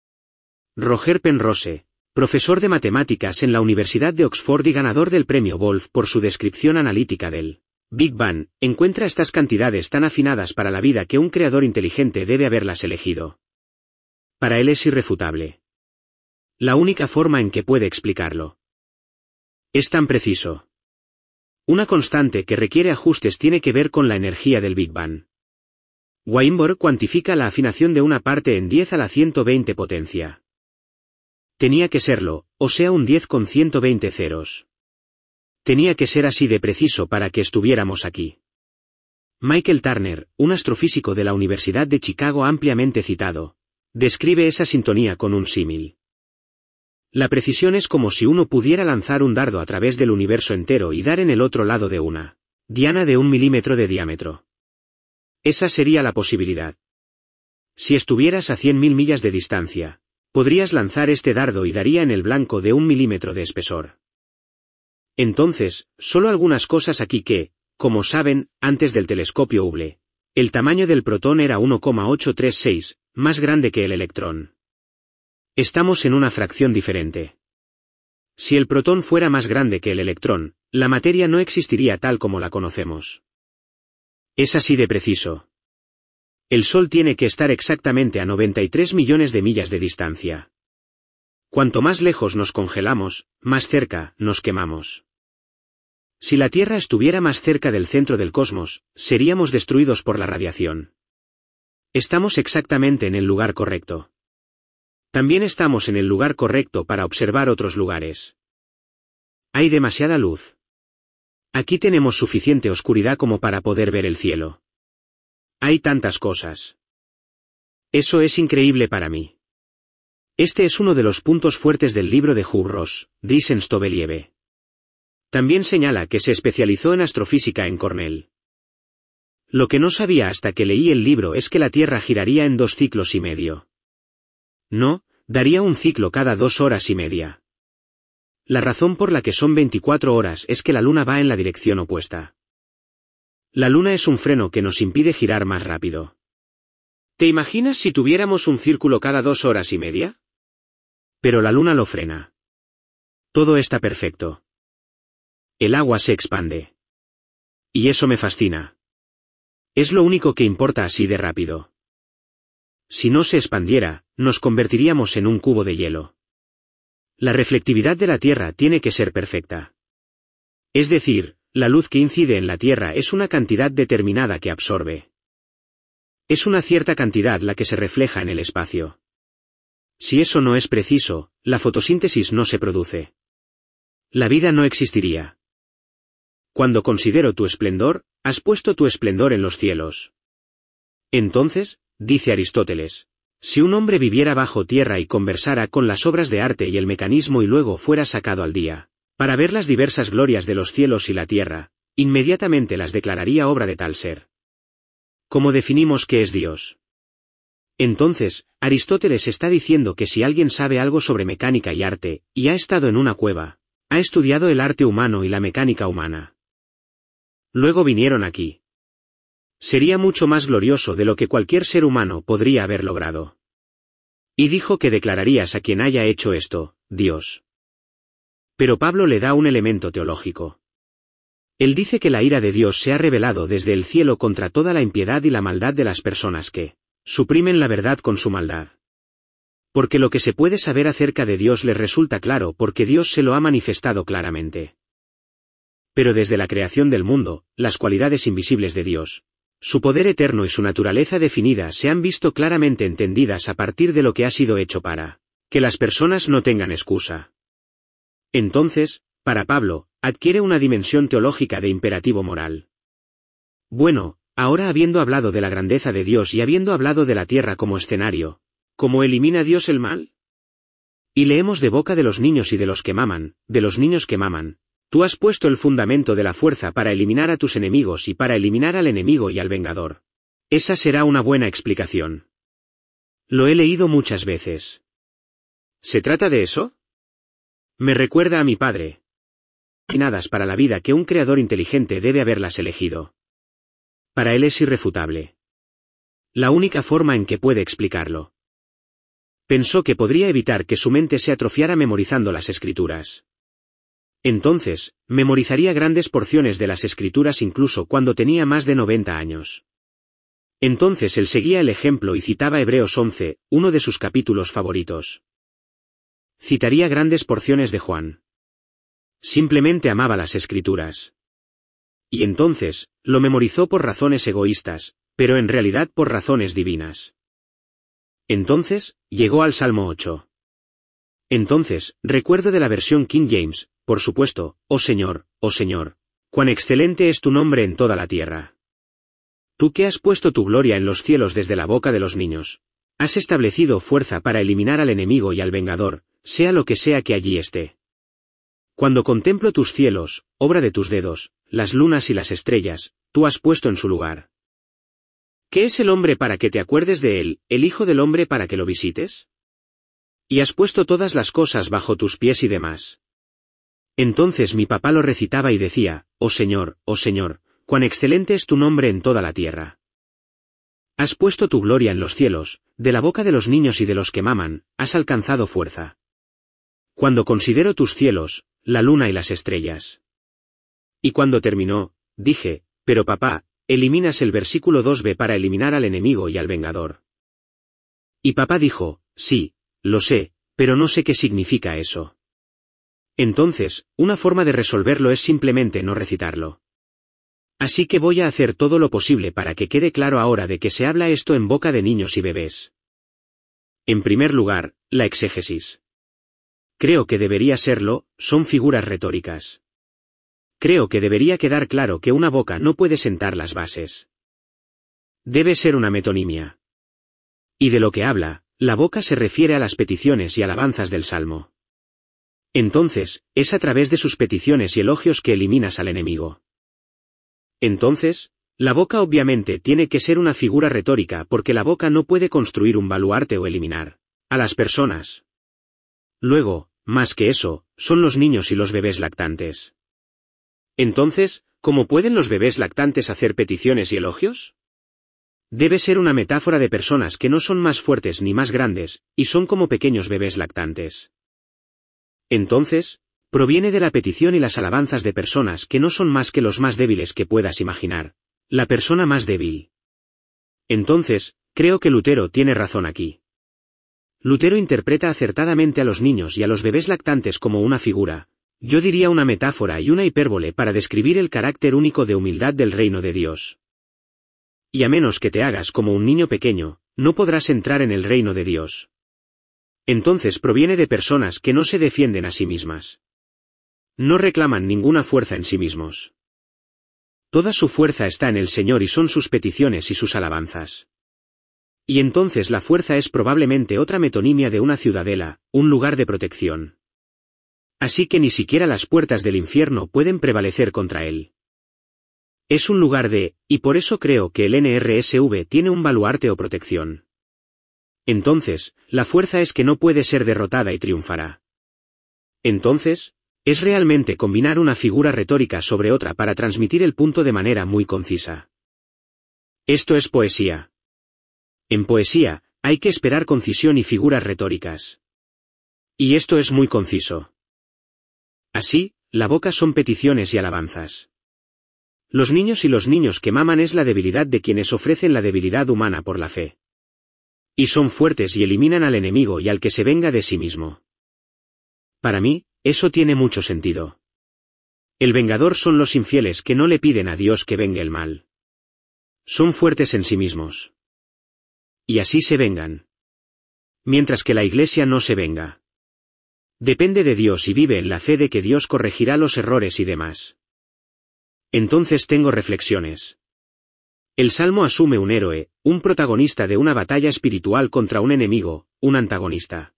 Roger Penrose, profesor de matemáticas en la Universidad de Oxford y ganador del premio Wolf por su descripción analítica del Big Bang, encuentra estas cantidades tan afinadas para la vida que un creador inteligente debe haberlas elegido. Para él es irrefutable. La única forma en que puede explicarlo. Es tan preciso. Una constante que requiere ajustes tiene que ver con la energía del Big Bang. Weinberg cuantifica la afinación de una parte en diez a la ciento veinte potencia. Tenía que serlo, o sea un diez con ciento veinte ceros. Tenía que ser así de preciso para que estuviéramos aquí. Michael Turner, un astrofísico de la Universidad de Chicago ampliamente citado, describe esa sintonía con un símil. La precisión es como si uno pudiera lanzar un dardo a través del universo entero y dar en el otro lado de una diana de un milímetro de diámetro. Esa sería la posibilidad. Si estuvieras a cien mil millas de distancia, podrías lanzar este dardo y daría en el blanco de un milímetro de espesor. Entonces, solo algunas cosas aquí que, como saben, antes del telescopio Hubble, el tamaño del protón era uno coma ochocientos treinta y seis, más grande que el electrón. Estamos en una fracción diferente. Si el protón fuera más grande que el electrón, la materia no existiría tal como la conocemos. Es así de preciso. El Sol tiene que estar exactamente a noventa y tres millones de millas de distancia. Cuanto más lejos nos congelamos, más cerca nos quemamos. Si la Tierra estuviera más cerca del centro del cosmos, seríamos destruidos por la radiación. Estamos exactamente en el lugar correcto. También estamos en el lugar correcto para observar otros lugares. Hay demasiada luz. Aquí tenemos suficiente oscuridad como para poder ver el cielo. Hay tantas cosas. Eso es increíble para mí. Este es uno de los puntos fuertes del libro de Hugh Ross, Dicen Stobelieve. También señala que se especializó en astrofísica en Cornell. Lo que no sabía hasta que leí el libro es que la Tierra giraría en dos ciclos y medio. No, daría un ciclo cada dos horas y media. La razón por la que son veinticuatro horas es que la Luna va en la dirección opuesta. La Luna es un freno que nos impide girar más rápido. ¿Te imaginas si tuviéramos un círculo cada dos horas y media? Pero la Luna lo frena. Todo está perfecto. El agua se expande. Y eso me fascina. Es lo único que importa así de rápido. Si no se expandiera, nos convertiríamos en un cubo de hielo. La reflectividad de la Tierra tiene que ser perfecta. Es decir, la luz que incide en la Tierra es una cantidad determinada que absorbe. Es una cierta cantidad la que se refleja en el espacio. Si eso no es preciso, la fotosíntesis no se produce. La vida no existiría. Cuando considero tu esplendor, has puesto tu esplendor en los cielos. Entonces, dice Aristóteles, si un hombre viviera bajo tierra y conversara con las obras de arte y el mecanismo y luego fuera sacado al día, para ver las diversas glorias de los cielos y la tierra, inmediatamente las declararía obra de tal ser. ¿Cómo definimos qué es Dios? Entonces, Aristóteles está diciendo que si alguien sabe algo sobre mecánica y arte, y ha estado en una cueva, ha estudiado el arte humano y la mecánica humana. Luego vinieron aquí. Sería mucho más glorioso de lo que cualquier ser humano podría haber logrado. Y dijo que declararías a quien haya hecho esto, Dios. Pero Pablo le da un elemento teológico. Él dice que la ira de Dios se ha revelado desde el cielo contra toda la impiedad y la maldad de las personas que suprimen la verdad con su maldad. Porque lo que se puede saber acerca de Dios les resulta claro porque Dios se lo ha manifestado claramente. Pero desde la creación del mundo, las cualidades invisibles de Dios, su poder eterno y su naturaleza definida se han visto claramente entendidas a partir de lo que ha sido hecho para que las personas no tengan excusa. Entonces, para Pablo, adquiere una dimensión teológica de imperativo moral. Bueno, ahora habiendo hablado de la grandeza de Dios y habiendo hablado de la tierra como escenario, ¿cómo elimina Dios el mal? Y leemos de boca de los niños y de los que maman, de los niños que maman, tú has puesto el fundamento de la fuerza para eliminar a tus enemigos y para eliminar al enemigo y al vengador. Esa será una buena explicación. Lo he leído muchas veces. ¿Se trata de eso? Me recuerda a mi padre. Destinadas para la vida que un creador inteligente debe haberlas elegido. Para él es irrefutable. La única forma en que puede explicarlo. Pensó que podría evitar que su mente se atrofiara memorizando las escrituras. Entonces, memorizaría grandes porciones de las escrituras incluso cuando tenía más de noventa años. Entonces él seguía el ejemplo y citaba Hebreos once, uno de sus capítulos favoritos. Citaría grandes porciones de Juan. Simplemente amaba las escrituras. Y entonces, lo memorizó por razones egoístas, pero en realidad por razones divinas. Entonces, llegó al Salmo ocho. Entonces, recuerdo de la versión King James, por supuesto, oh Señor, oh Señor, cuán excelente es tu nombre en toda la tierra. Tú que has puesto tu gloria en los cielos desde la boca de los niños, has establecido fuerza para eliminar al enemigo y al vengador, sea lo que sea que allí esté. Cuando contemplo tus cielos, obra de tus dedos, las lunas y las estrellas, tú has puesto en su lugar. ¿Qué es el hombre para que te acuerdes de él, el hijo del hombre para que lo visites? Y has puesto todas las cosas bajo tus pies y demás. Entonces mi papá lo recitaba y decía, oh Señor, oh Señor, cuán excelente es tu nombre en toda la tierra. Has puesto tu gloria en los cielos, de la boca de los niños y de los que maman, has alcanzado fuerza. Cuando considero tus cielos, la luna y las estrellas. Y cuando terminó, dije, pero papá, eliminas el versículo dos b para eliminar al enemigo y al vengador. Y papá dijo, sí, lo sé, pero no sé qué significa eso. Entonces, una forma de resolverlo es simplemente no recitarlo. Así que voy a hacer todo lo posible para que quede claro ahora de que se habla esto en boca de niños y bebés. En primer lugar, la exégesis. Creo que debería serlo, son figuras retóricas. Creo que debería quedar claro que una boca no puede sentar las bases. Debe ser una metonimia. Y de lo que habla, la boca se refiere a las peticiones y alabanzas del Salmo. Entonces, es a través de sus peticiones y elogios que eliminas al enemigo. Entonces, la boca obviamente tiene que ser una figura retórica porque la boca no puede construir un baluarte o eliminar a las personas. Luego, más que eso, son los niños y los bebés lactantes. Entonces, ¿cómo pueden los bebés lactantes hacer peticiones y elogios? Debe ser una metáfora de personas que no son más fuertes ni más grandes, y son como pequeños bebés lactantes. Entonces, proviene de la petición y las alabanzas de personas que no son más que los más débiles que puedas imaginar. La persona más débil. Entonces, creo que Lutero tiene razón aquí. Lutero interpreta acertadamente a los niños y a los bebés lactantes como una figura, yo diría una metáfora y una hipérbole para describir el carácter único de humildad del reino de Dios. Y a menos que te hagas como un niño pequeño, no podrás entrar en el reino de Dios. Entonces proviene de personas que no se defienden a sí mismas. No reclaman ninguna fuerza en sí mismos. Toda su fuerza está en el Señor y son sus peticiones y sus alabanzas. Y entonces la fuerza es probablemente otra metonimia de una ciudadela, un lugar de protección. Así que ni siquiera las puertas del infierno pueden prevalecer contra él. Es un lugar de, y por eso creo que el N R S V tiene un baluarte o protección. Entonces, la fuerza es que no puede ser derrotada y triunfará. Entonces, es realmente combinar una figura retórica sobre otra para transmitir el punto de manera muy concisa. Esto es poesía. En poesía, hay que esperar concisión y figuras retóricas. Y esto es muy conciso. Así, la boca son peticiones y alabanzas. Los niños y los niños que maman es la debilidad de quienes ofrecen la debilidad humana por la fe. Y son fuertes y eliminan al enemigo y al que se venga de sí mismo. Para mí, eso tiene mucho sentido. El vengador son los infieles que no le piden a Dios que vengue el mal. Son fuertes en sí mismos. Y así se vengan. Mientras que la Iglesia no se venga. Depende de Dios y vive en la fe de que Dios corregirá los errores y demás. Entonces tengo reflexiones. El Salmo asume un héroe, un protagonista de una batalla espiritual contra un enemigo, un antagonista.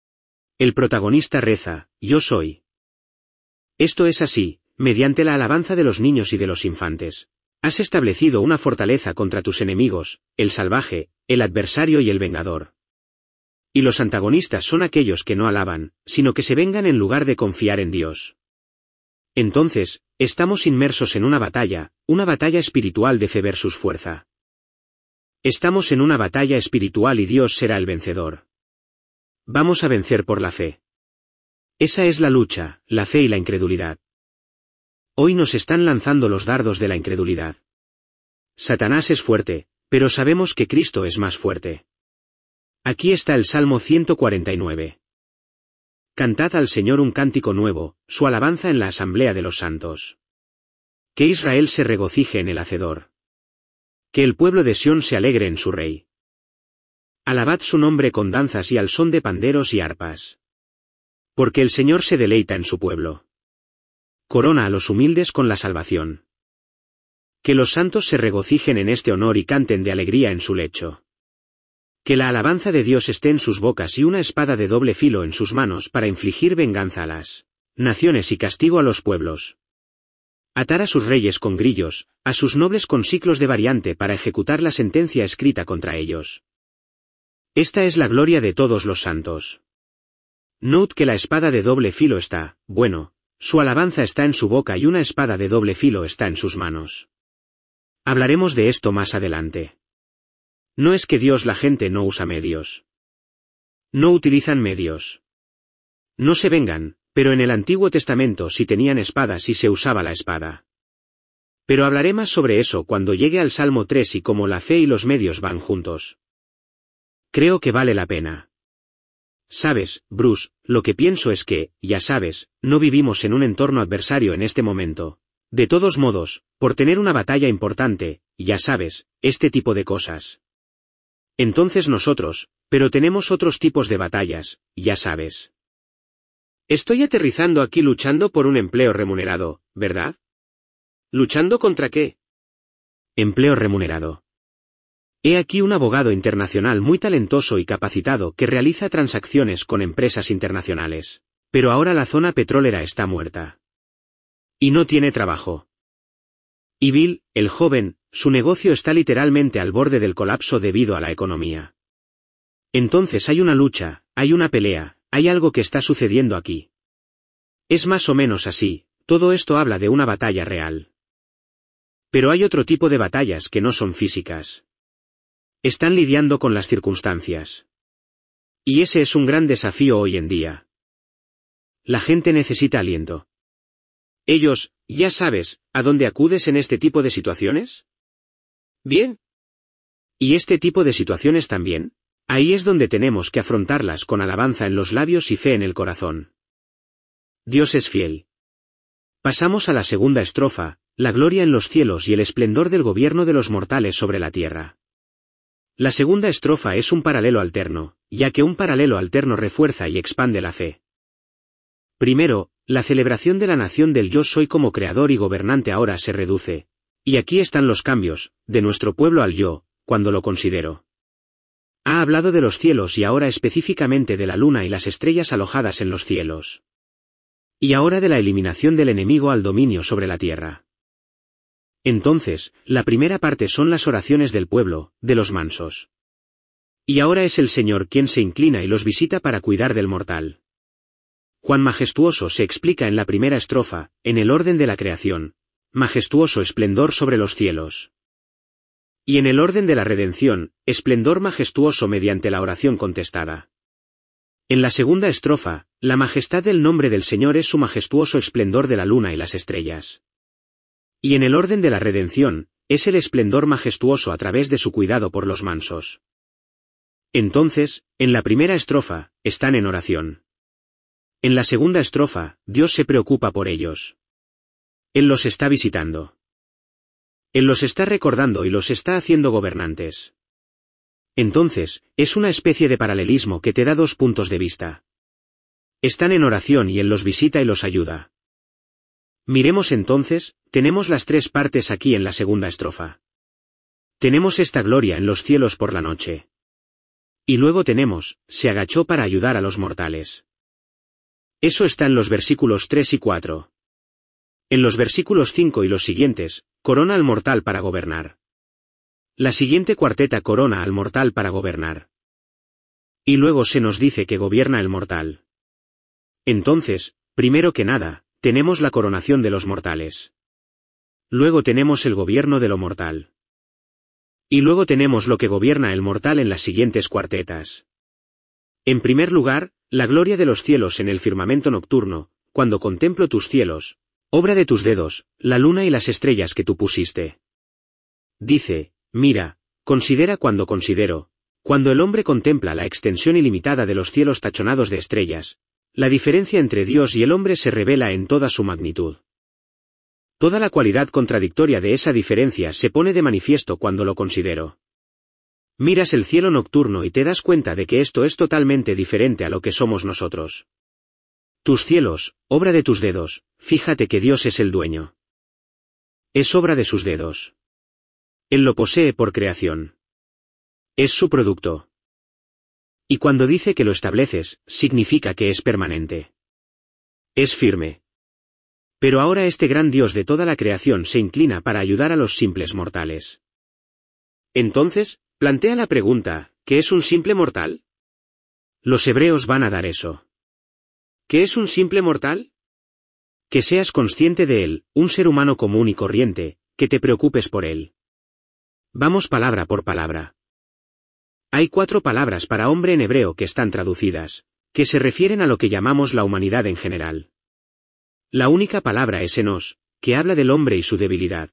El protagonista reza, yo soy. Esto es así, mediante la alabanza de los niños y de los infantes. Has establecido una fortaleza contra tus enemigos, el salvaje, el adversario y el vengador. Y los antagonistas son aquellos que no alaban, sino que se vengan en lugar de confiar en Dios. Entonces, estamos inmersos en una batalla, una batalla espiritual de fe versus fuerza. Estamos en una batalla espiritual y Dios será el vencedor. Vamos a vencer por la fe. Esa es la lucha, la fe y la incredulidad. Hoy nos están lanzando los dardos de la incredulidad. Satanás es fuerte, pero sabemos que Cristo es más fuerte. Aquí está el Salmo ciento cuarenta y nueve. Cantad al Señor un cántico nuevo, su alabanza en la asamblea de los santos. Que Israel se regocije en el Hacedor. Que el pueblo de Sión se alegre en su Rey. Alabad su nombre con danzas y al son de panderos y arpas. Porque el Señor se deleita en su pueblo. Corona a los humildes con la salvación. Que los santos se regocijen en este honor y canten de alegría en su lecho. Que la alabanza de Dios esté en sus bocas y una espada de doble filo en sus manos para infligir venganza a las naciones y castigo a los pueblos. Atar a sus reyes con grillos, a sus nobles con siclos de variante para ejecutar la sentencia escrita contra ellos. Esta es la gloria de todos los santos. Notad que la espada de doble filo está, bueno, su alabanza está en su boca y una espada de doble filo está en sus manos. Hablaremos de esto más adelante. No es que Dios la gente no usa medios. No utilizan medios. No se vengan, pero en el Antiguo Testamento sí tenían espadas y se usaba la espada. Pero hablaré más sobre eso cuando llegue al Salmo tres y cómo la fe y los medios van juntos. Creo que vale la pena. Sabes, Bruce, lo que pienso es que, ya sabes, no vivimos en un entorno adversario en este momento. De todos modos, por tener una batalla importante, ya sabes, este tipo de cosas. Entonces nosotros, pero tenemos otros tipos de batallas, ya sabes. Estoy aterrizando aquí luchando por un empleo remunerado, ¿verdad? ¿Luchando contra qué? Empleo remunerado. He aquí un abogado internacional muy talentoso y capacitado que realiza transacciones con empresas internacionales. Pero ahora la zona petrolera está muerta. Y no tiene trabajo. Y Bill, el joven, su negocio está literalmente al borde del colapso debido a la economía. Entonces hay una lucha, hay una pelea, hay algo que está sucediendo aquí. Es más o menos así, todo esto habla de una batalla real. Pero hay otro tipo de batallas que no son físicas. Están lidiando con las circunstancias. Y ese es un gran desafío hoy en día. La gente necesita aliento. Ellos, ya sabes, ¿a dónde acudes en este tipo de situaciones? Bien. ¿Y este tipo de situaciones también? Ahí es donde tenemos que afrontarlas con alabanza en los labios y fe en el corazón. Dios es fiel. Pasamos a la segunda estrofa, la gloria en los cielos y el esplendor del gobierno de los mortales sobre la tierra. La segunda estrofa es un paralelo alterno, ya que un paralelo alterno refuerza y expande la fe. Primero, la celebración de la nación del yo soy como creador y gobernante ahora se reduce. Y aquí están los cambios, de nuestro pueblo al yo, cuando lo considero. Ha hablado de los cielos y ahora específicamente de la luna y las estrellas alojadas en los cielos. Y ahora de la eliminación del enemigo al dominio sobre la tierra. Entonces, la primera parte son las oraciones del pueblo, de los mansos. Y ahora es el Señor quien se inclina y los visita para cuidar del mortal. Cuán majestuoso se explica en la primera estrofa, en el orden de la creación, majestuoso esplendor sobre los cielos. Y en el orden de la redención, esplendor majestuoso mediante la oración contestada. En la segunda estrofa, la majestad del nombre del Señor es su majestuoso esplendor de la luna y las estrellas. Y en el orden de la redención, es el esplendor majestuoso a través de su cuidado por los mansos. Entonces, en la primera estrofa, están en oración. En la segunda estrofa, Dios se preocupa por ellos. Él los está visitando. Él los está recordando y los está haciendo gobernantes. Entonces, es una especie de paralelismo que te da dos puntos de vista. Están en oración y Él los visita y los ayuda. Miremos entonces, tenemos las tres partes aquí en la segunda estrofa. Tenemos esta gloria en los cielos por la noche. Y luego tenemos, se agachó para ayudar a los mortales. Eso está en los versículos tres y cuatro. En los versículos cinco y los siguientes, corona al mortal para gobernar. La siguiente cuarteta corona al mortal para gobernar. Y luego se nos dice que gobierna el mortal. Entonces, primero que nada, tenemos la coronación de los mortales. Luego tenemos el gobierno de lo mortal. Y luego tenemos lo que gobierna el mortal en las siguientes cuartetas. En primer lugar, la gloria de los cielos en el firmamento nocturno, cuando contemplo tus cielos, obra de tus dedos, la luna y las estrellas que tú pusiste. Dice, mira, considera cuando considero, cuando el hombre contempla la extensión ilimitada de los cielos tachonados de estrellas, la diferencia entre Dios y el hombre se revela en toda su magnitud. Toda la cualidad contradictoria de esa diferencia se pone de manifiesto cuando lo considero. Miras el cielo nocturno y te das cuenta de que esto es totalmente diferente a lo que somos nosotros. Tus cielos, obra de tus dedos, fíjate que Dios es el dueño. Es obra de sus dedos. Él lo posee por creación. Es su producto. Y cuando dice que lo estableces, significa que es permanente. Es firme. Pero ahora este gran Dios de toda la creación se inclina para ayudar a los simples mortales. Entonces, plantea la pregunta, ¿qué es un simple mortal? Los hebreos van a dar eso. ¿Qué es un simple mortal? Que seas consciente de él, un ser humano común y corriente, que te preocupes por él. Vamos palabra por palabra. Hay cuatro palabras para hombre en hebreo que están traducidas, que se refieren a lo que llamamos la humanidad en general. La única palabra es Enos, que habla del hombre y su debilidad.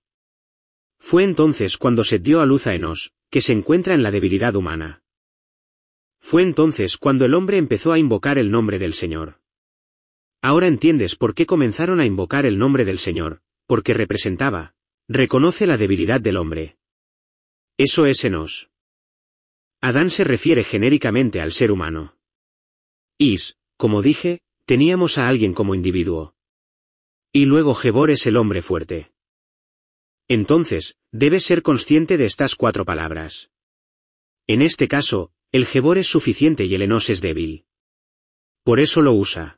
Fue entonces cuando se dio a luz a Enos, que se encuentra en la debilidad humana. Fue entonces cuando el hombre empezó a invocar el nombre del Señor. Ahora entiendes por qué comenzaron a invocar el nombre del Señor, porque representaba, reconoce la debilidad del hombre. Eso es Enos. Adán se refiere genéricamente al ser humano. Is, como dije, teníamos a alguien como individuo. Y luego Jebor es el hombre fuerte. Entonces, debes ser consciente de estas cuatro palabras. En este caso, el Jebor es suficiente y el Enos es débil. Por eso lo usa.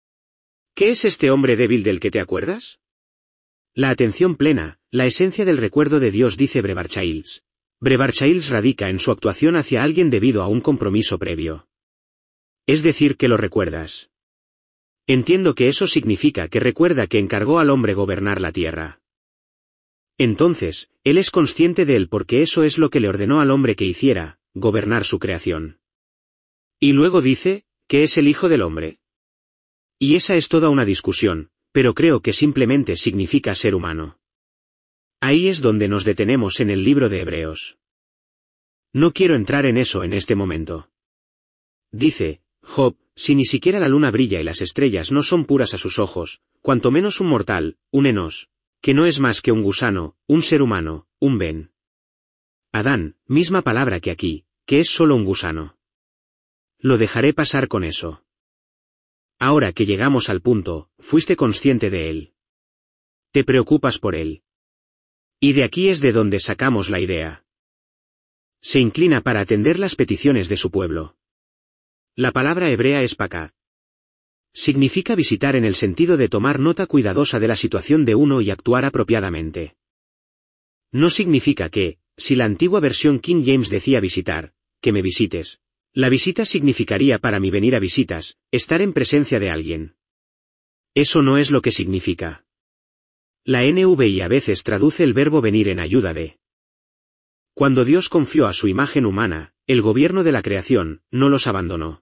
¿Qué es este hombre débil del que te acuerdas? La atención plena, la esencia del recuerdo de Dios, dice Brevar Childs. Brevar Childs radica en su actuación hacia alguien debido a un compromiso previo. Es decir, que lo recuerdas. Entiendo que eso significa que recuerda que encargó al hombre gobernar la tierra. Entonces, él es consciente de él porque eso es lo que le ordenó al hombre que hiciera, gobernar su creación. Y luego dice, que es el Hijo del Hombre. Y esa es toda una discusión, pero creo que simplemente significa ser humano. Ahí es donde nos detenemos en el libro de Hebreos. No quiero entrar en eso en este momento. Dice, Job, si ni siquiera la luna brilla y las estrellas no son puras a sus ojos, cuanto menos un mortal, un Enos, que no es más que un gusano, un ser humano, un Ben. Adán, misma palabra que aquí, que es solo un gusano. Lo dejaré pasar con eso. Ahora que llegamos al punto, fuiste consciente de él. Te preocupas por él. Y de aquí es de donde sacamos la idea. Se inclina para atender las peticiones de su pueblo. La palabra hebrea es paká. Significa visitar en el sentido de tomar nota cuidadosa de la situación de uno y actuar apropiadamente. No significa que, si la antigua versión King James decía visitar, que me visites. La visita significaría para mí venir a visitas, estar en presencia de alguien. Eso no es lo que significa. La N V I a veces traduce el verbo venir en ayuda de. Cuando Dios confió a su imagen humana, el gobierno de la creación, no los abandonó.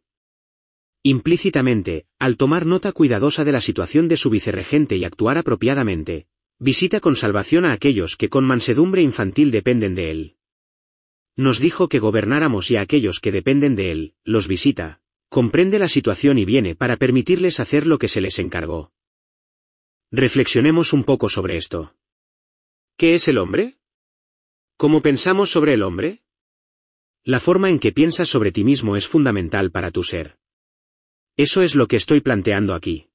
Implícitamente, al tomar nota cuidadosa de la situación de su vicerregente y actuar apropiadamente, visita con salvación a aquellos que con mansedumbre infantil dependen de él. Nos dijo que gobernáramos y a aquellos que dependen de él, los visita, comprende la situación y viene para permitirles hacer lo que se les encargó. Reflexionemos un poco sobre esto. ¿Qué es el hombre? ¿Cómo pensamos sobre el hombre? La forma en que piensas sobre ti mismo es fundamental para tu ser. Eso es lo que estoy planteando aquí.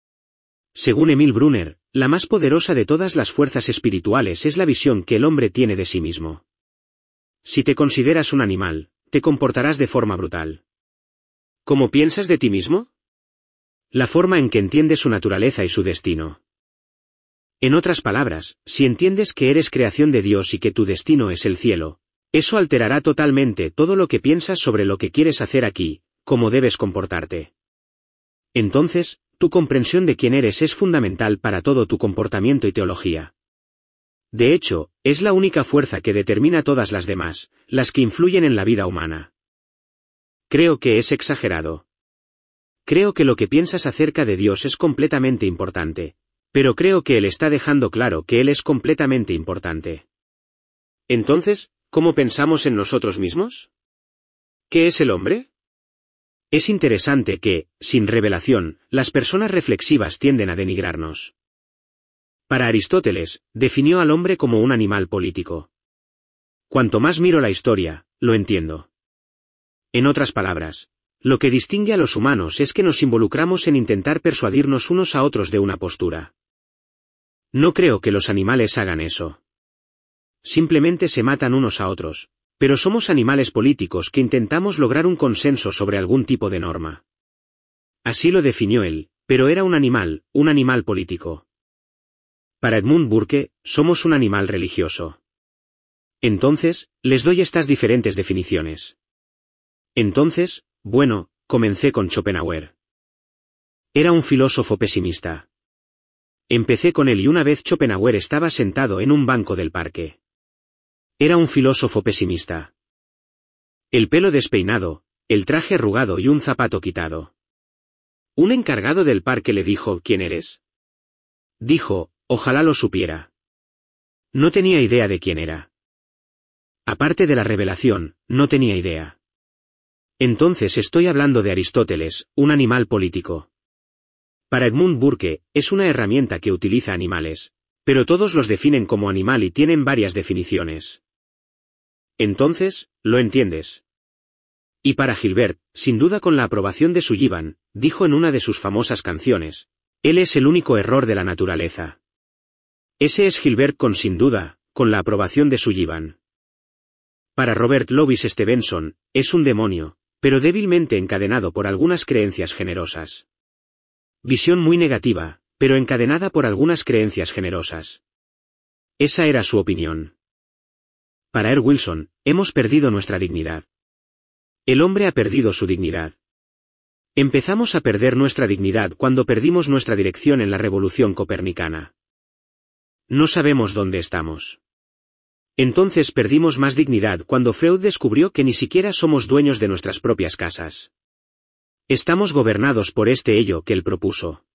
Según Emil Brunner, la más poderosa de todas las fuerzas espirituales es la visión que el hombre tiene de sí mismo. Si te consideras un animal, te comportarás de forma brutal. ¿Cómo piensas de ti mismo? La forma en que entiendes su naturaleza y su destino. En otras palabras, si entiendes que eres creación de Dios y que tu destino es el cielo, eso alterará totalmente todo lo que piensas sobre lo que quieres hacer aquí, cómo debes comportarte. Entonces, tu comprensión de quién eres es fundamental para todo tu comportamiento y teología. De hecho, es la única fuerza que determina todas las demás, las que influyen en la vida humana. Creo que es exagerado. Creo que lo que piensas acerca de Dios es completamente importante, pero creo que Él está dejando claro que Él es completamente importante. Entonces, ¿cómo pensamos en nosotros mismos? ¿Qué es el hombre? Es interesante que, sin revelación, las personas reflexivas tienden a denigrarnos. Para Aristóteles, definió al hombre como un animal político. Cuanto más miro la historia, lo entiendo. En otras palabras, lo que distingue a los humanos es que nos involucramos en intentar persuadirnos unos a otros de una postura. No creo que los animales hagan eso. Simplemente se matan unos a otros, pero somos animales políticos que intentamos lograr un consenso sobre algún tipo de norma. Así lo definió él, pero era un animal, un animal político. Para Edmund Burke, somos un animal religioso. Entonces, les doy estas diferentes definiciones. Entonces, bueno, comencé con Schopenhauer. Era un filósofo pesimista. Empecé con él y una vez Schopenhauer estaba sentado en un banco del parque. Era un filósofo pesimista. El pelo despeinado, el traje arrugado y un zapato quitado. Un encargado del parque le dijo, ¿quién eres? Dijo, ojalá lo supiera. No tenía idea de quién era. Aparte de la revelación, no tenía idea. Entonces estoy hablando de Aristóteles, un animal político. Para Edmund Burke, es una herramienta que utiliza animales, pero todos los definen como animal y tienen varias definiciones. Entonces, ¿lo entiendes? Y para Gilbert, sin duda con la aprobación de Sullivan, dijo en una de sus famosas canciones, él es el único error de la naturaleza. Ese es Gilbert con sin duda, con la aprobación de Sullivan. Para Robert Louis Stevenson, es un demonio, pero débilmente encadenado por algunas creencias generosas. Visión muy negativa, pero encadenada por algunas creencias generosas. Esa era su opinión. Para R. Wilson, hemos perdido nuestra dignidad. El hombre ha perdido su dignidad. Empezamos a perder nuestra dignidad cuando perdimos nuestra dirección en la revolución copernicana. No sabemos dónde estamos. Entonces perdimos más dignidad cuando Freud descubrió que ni siquiera somos dueños de nuestras propias casas. Estamos gobernados por este ello que él propuso.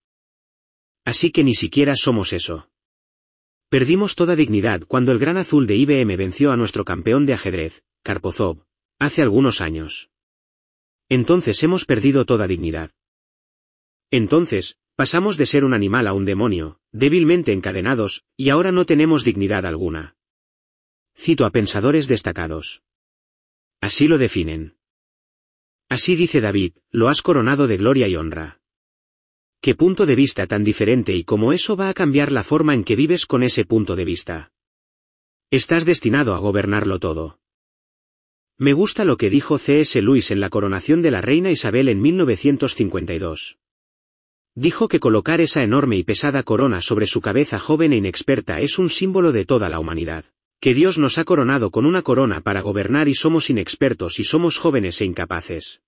Así que ni siquiera somos eso. Perdimos toda dignidad cuando el gran azul de I B M venció a nuestro campeón de ajedrez, Karpozov, hace algunos años. Entonces hemos perdido toda dignidad. Entonces, pasamos de ser un animal a un demonio, débilmente encadenados, y ahora no tenemos dignidad alguna. Cito a pensadores destacados. Así lo definen. Así dice David, lo has coronado de gloria y honra. Qué punto de vista tan diferente y cómo eso va a cambiar la forma en que vives con ese punto de vista. Estás destinado a gobernarlo todo. Me gusta lo que dijo C S Lewis en la coronación de la reina Isabel en mil novecientos cincuenta y dos. Dijo que colocar esa enorme y pesada corona sobre su cabeza joven e inexperta es un símbolo de toda la humanidad. que Dios nos ha coronado con una corona para gobernar y somos inexpertos y somos jóvenes e incapaces.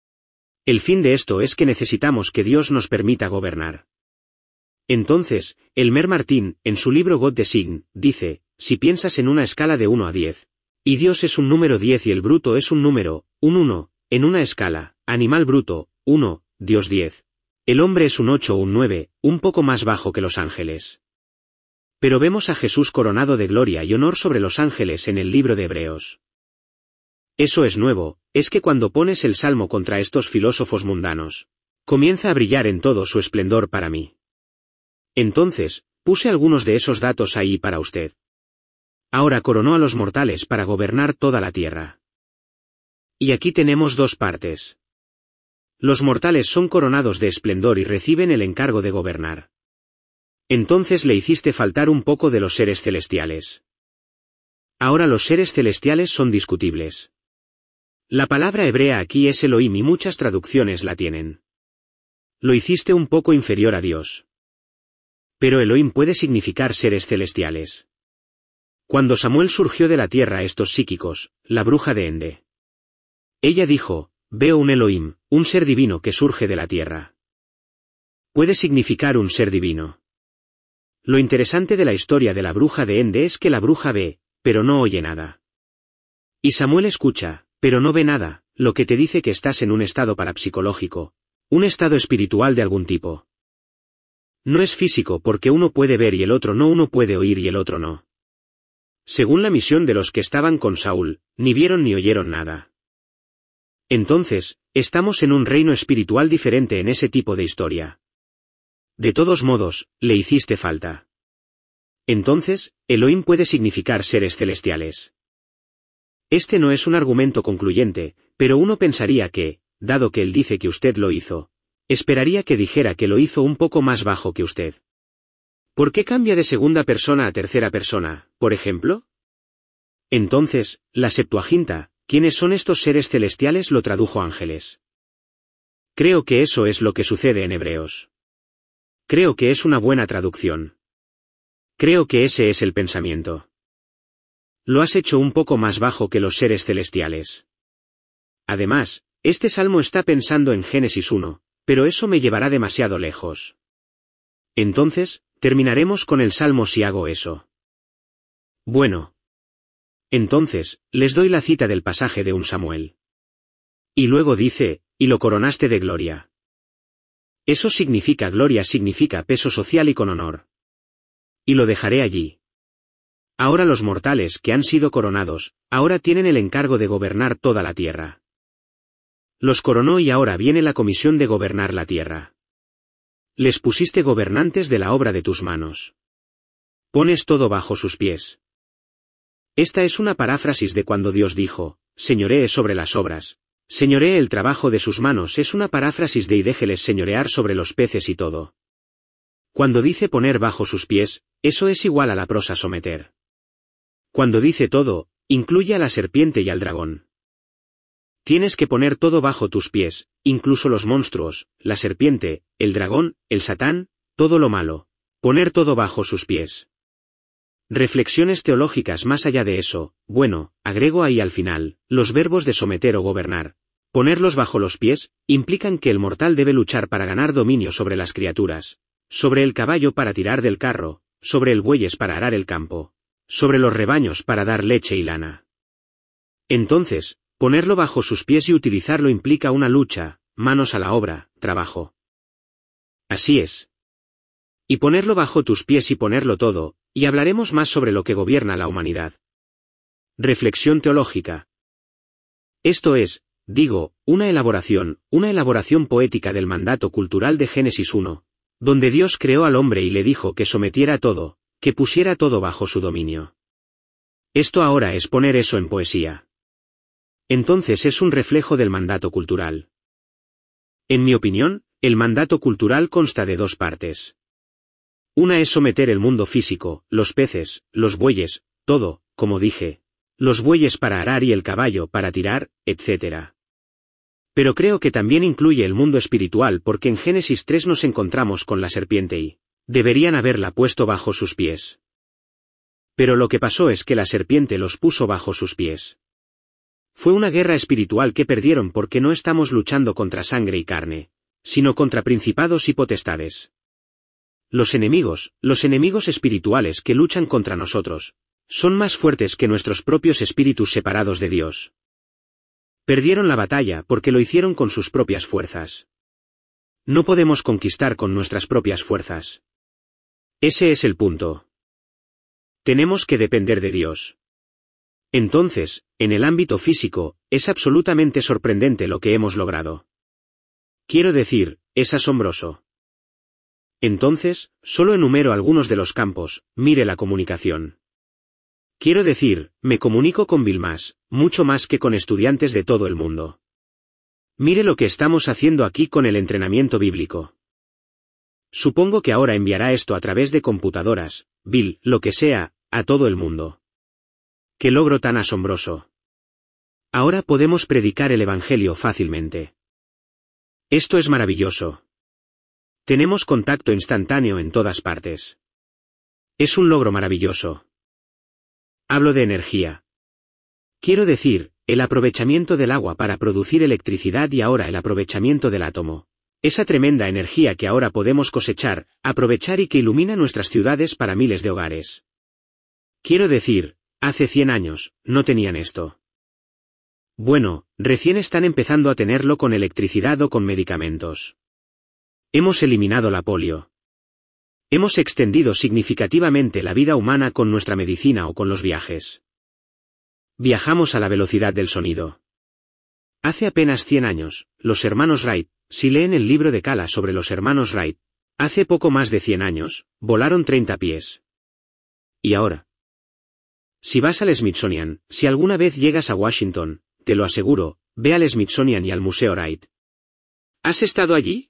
El fin de esto es que necesitamos que Dios nos permita gobernar. Entonces, Elmer Martín, en su libro God the Sign, dice, si piensas en una escala de uno a diez, y Dios es un número diez y el bruto es un número, un uno, en una escala, animal bruto, uno, Dios diez. El hombre es un ocho o un nueve, un poco más bajo que los ángeles. Pero vemos a Jesús coronado de gloria y honor sobre los ángeles en el libro de Hebreos. Eso es nuevo, es que cuando pones el salmo contra estos filósofos mundanos, comienza a brillar en todo su esplendor para mí. Entonces, puse algunos de esos datos ahí para usted. Ahora coronó a los mortales para gobernar toda la tierra. Y aquí tenemos dos partes. Los mortales son coronados de esplendor y reciben el encargo de gobernar. Entonces le hiciste faltar un poco de los seres celestiales. Ahora los seres celestiales son discutibles. La palabra hebrea aquí es Elohim y muchas traducciones la tienen. Lo hiciste un poco inferior a Dios. Pero Elohim puede significar seres celestiales. Cuando Samuel surgió de la tierra a estos psíquicos, la bruja de Ende. Ella dijo, veo un Elohim, un ser divino que surge de la tierra. Puede significar un ser divino. Lo interesante de la historia de la bruja de Ende es que la bruja ve, pero no oye nada. Y Samuel escucha, pero no ve nada, lo que te dice que estás en un estado parapsicológico, un estado espiritual de algún tipo. No es físico porque uno puede ver y el otro no, uno puede oír y el otro no. Según la misión de los que estaban con Saúl, ni vieron ni oyeron nada. Entonces, estamos en un reino espiritual diferente en ese tipo de historia. De todos modos, le hiciste falta. Entonces, Elohim puede significar seres celestiales. Este no es un argumento concluyente, pero uno pensaría que, dado que él dice que usted lo hizo, esperaría que dijera que lo hizo un poco más bajo que usted. ¿Por qué cambia de segunda persona a tercera persona, por ejemplo? Entonces, la Septuaginta, ¿quiénes son estos seres celestiales?, lo tradujo ángeles. Creo que eso es lo que sucede en Hebreos. Creo que es una buena traducción. Creo que ese es el pensamiento. Lo has hecho un poco más bajo que los seres celestiales. Además, este salmo está pensando en Génesis uno, pero eso me llevará demasiado lejos. Entonces, terminaremos con el salmo si hago eso. Bueno. Entonces, les doy la cita del pasaje de un Samuel. Y luego dice, y lo coronaste de gloria. Eso significa gloria, significa peso social y con honor. Y lo dejaré allí. Ahora los mortales que han sido coronados, ahora tienen el encargo de gobernar toda la tierra. Los coronó y ahora viene la comisión de gobernar la tierra. Les pusiste gobernantes de la obra de tus manos. Pones todo bajo sus pies. Esta es una paráfrasis de cuando Dios dijo, señoree sobre las obras. Señoree el trabajo de sus manos es una paráfrasis de y déjeles señorear sobre los peces y todo. Cuando dice poner bajo sus pies, eso es igual a la prosa someter. Cuando dice todo, incluye a la serpiente y al dragón. Tienes que poner todo bajo tus pies, incluso los monstruos, la serpiente, el dragón, el satán, todo lo malo. Poner todo bajo sus pies. Reflexiones teológicas más allá de eso, bueno, agrego ahí al final, los verbos de someter o gobernar, ponerlos bajo los pies, implican que el mortal debe luchar para ganar dominio sobre las criaturas, sobre el caballo para tirar del carro, sobre el bueyes para arar el campo, sobre los rebaños para dar leche y lana. Entonces, ponerlo bajo sus pies y utilizarlo implica una lucha, manos a la obra, trabajo. Así es. Y ponerlo bajo tus pies y ponerlo todo, y hablaremos más sobre lo que gobierna la humanidad. Reflexión teológica. Esto es, digo, una elaboración, una elaboración poética del mandato cultural de Génesis uno, donde Dios creó al hombre y le dijo que sometiera todo, que pusiera todo bajo su dominio. Esto ahora es poner eso en poesía. Entonces es un reflejo del mandato cultural. En mi opinión, el mandato cultural consta de dos partes. Una es someter el mundo físico, los peces, los bueyes, todo, como dije, los bueyes para arar y el caballo para tirar, etcétera. Pero creo que también incluye el mundo espiritual porque en Génesis tres nos encontramos con la serpiente y deberían haberla puesto bajo sus pies. Pero lo que pasó es que la serpiente los puso bajo sus pies. Fue una guerra espiritual que perdieron porque no estamos luchando contra sangre y carne, sino contra principados y potestades. Los enemigos, los enemigos espirituales que luchan contra nosotros, son más fuertes que nuestros propios espíritus separados de Dios. Perdieron la batalla porque lo hicieron con sus propias fuerzas. No podemos conquistar con nuestras propias fuerzas. Ese es el punto. Tenemos que depender de Dios. Entonces, en el ámbito físico, es absolutamente sorprendente lo que hemos logrado. Quiero decir, es asombroso. Entonces, solo enumero algunos de los campos, mire la comunicación. Quiero decir, me comunico con Bill más, mucho más que con estudiantes de todo el mundo. Mire lo que estamos haciendo aquí con el entrenamiento bíblico. Supongo que ahora enviará esto a través de computadoras, Bill, lo que sea, a todo el mundo. ¡Qué logro tan asombroso! Ahora podemos predicar el Evangelio fácilmente. Esto es maravilloso. Tenemos contacto instantáneo en todas partes. Es un logro maravilloso. Hablo de energía. Quiero decir, el aprovechamiento del agua para producir electricidad y ahora el aprovechamiento del átomo. Esa tremenda energía que ahora podemos cosechar, aprovechar y que ilumina nuestras ciudades para miles de hogares. Quiero decir, hace cien años, no tenían esto. Bueno, recién están empezando a tenerlo con electricidad o con medicamentos. Hemos eliminado la polio. Hemos extendido significativamente la vida humana con nuestra medicina o con los viajes. Viajamos a la velocidad del sonido. Hace apenas cien años, los hermanos Wright, si leen el libro de Cala sobre los hermanos Wright, hace poco más de cien años, volaron treinta pies. ¿Y ahora? Si vas al Smithsonian, si alguna vez llegas a Washington, te lo aseguro, ve al Smithsonian y al Museo Wright. ¿Has estado allí?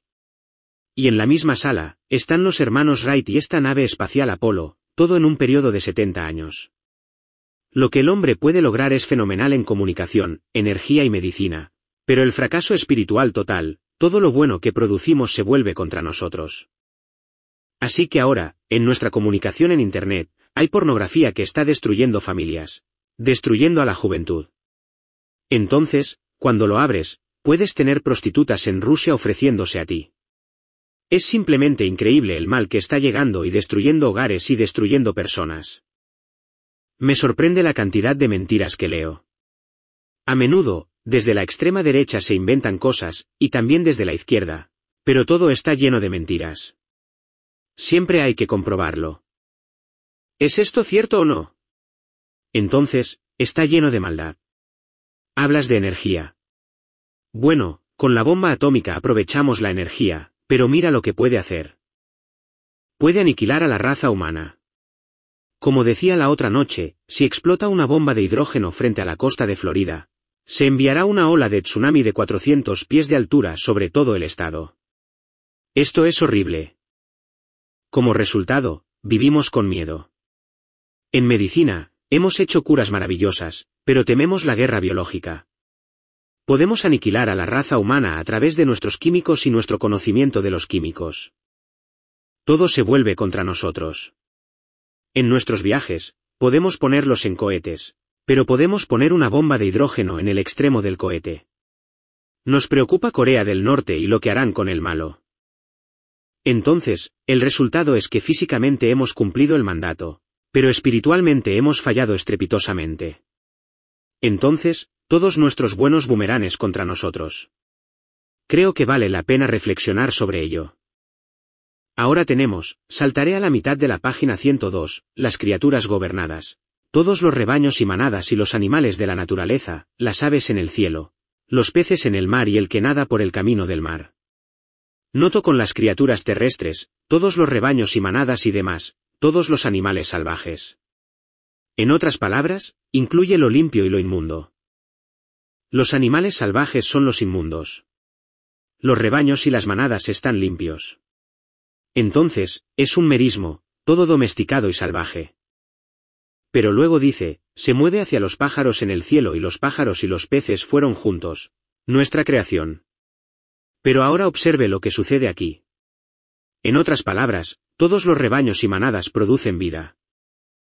Y en la misma sala, están los hermanos Wright y esta nave espacial Apolo, todo en un periodo de setenta años. Lo que el hombre puede lograr es fenomenal en comunicación, energía y medicina, pero el fracaso espiritual total, todo lo bueno que producimos se vuelve contra nosotros. Así que ahora, en nuestra comunicación en Internet, hay pornografía que está destruyendo familias, destruyendo a la juventud. Entonces, cuando lo abres, puedes tener prostitutas en Rusia ofreciéndose a ti. Es simplemente increíble el mal que está llegando y destruyendo hogares y destruyendo personas. Me sorprende la cantidad de mentiras que leo. A menudo, desde la extrema derecha se inventan cosas, y también desde la izquierda, pero todo está lleno de mentiras. Siempre hay que comprobarlo. ¿Es esto cierto o no? Entonces, está lleno de maldad. Hablas de energía. Bueno, con la bomba atómica aprovechamos la energía, pero mira lo que puede hacer. Puede aniquilar a la raza humana. Como decía la otra noche, si explota una bomba de hidrógeno frente a la costa de Florida, se enviará una ola de tsunami de cuatrocientos pies de altura sobre todo el estado. Esto es horrible. Como resultado, vivimos con miedo. En medicina, hemos hecho curas maravillosas, pero tememos la guerra biológica. Podemos aniquilar a la raza humana a través de nuestros químicos y nuestro conocimiento de los químicos. Todo se vuelve contra nosotros. En nuestros viajes, podemos ponerlos en cohetes, pero podemos poner una bomba de hidrógeno en el extremo del cohete. Nos preocupa Corea del Norte y lo que harán con el malo. Entonces, el resultado es que físicamente hemos cumplido el mandato, pero espiritualmente hemos fallado estrepitosamente. Entonces, todos nuestros buenos bumeranes contra nosotros. Creo que vale la pena reflexionar sobre ello. Ahora tenemos, saltaré a la mitad de la página ciento dos, las criaturas gobernadas. Todos los rebaños y manadas y los animales de la naturaleza, las aves en el cielo, los peces en el mar y el que nada por el camino del mar. Noto con las criaturas terrestres, todos los rebaños y manadas y demás, todos los animales salvajes. En otras palabras, incluye lo limpio y lo inmundo. Los animales salvajes son los inmundos. Los rebaños y las manadas están limpios. Entonces, es un merismo, todo domesticado y salvaje. Pero luego dice, se mueve hacia los pájaros en el cielo y los pájaros y los peces fueron juntos, nuestra creación. Pero ahora observe lo que sucede aquí. En otras palabras, todos los rebaños y manadas producen vida.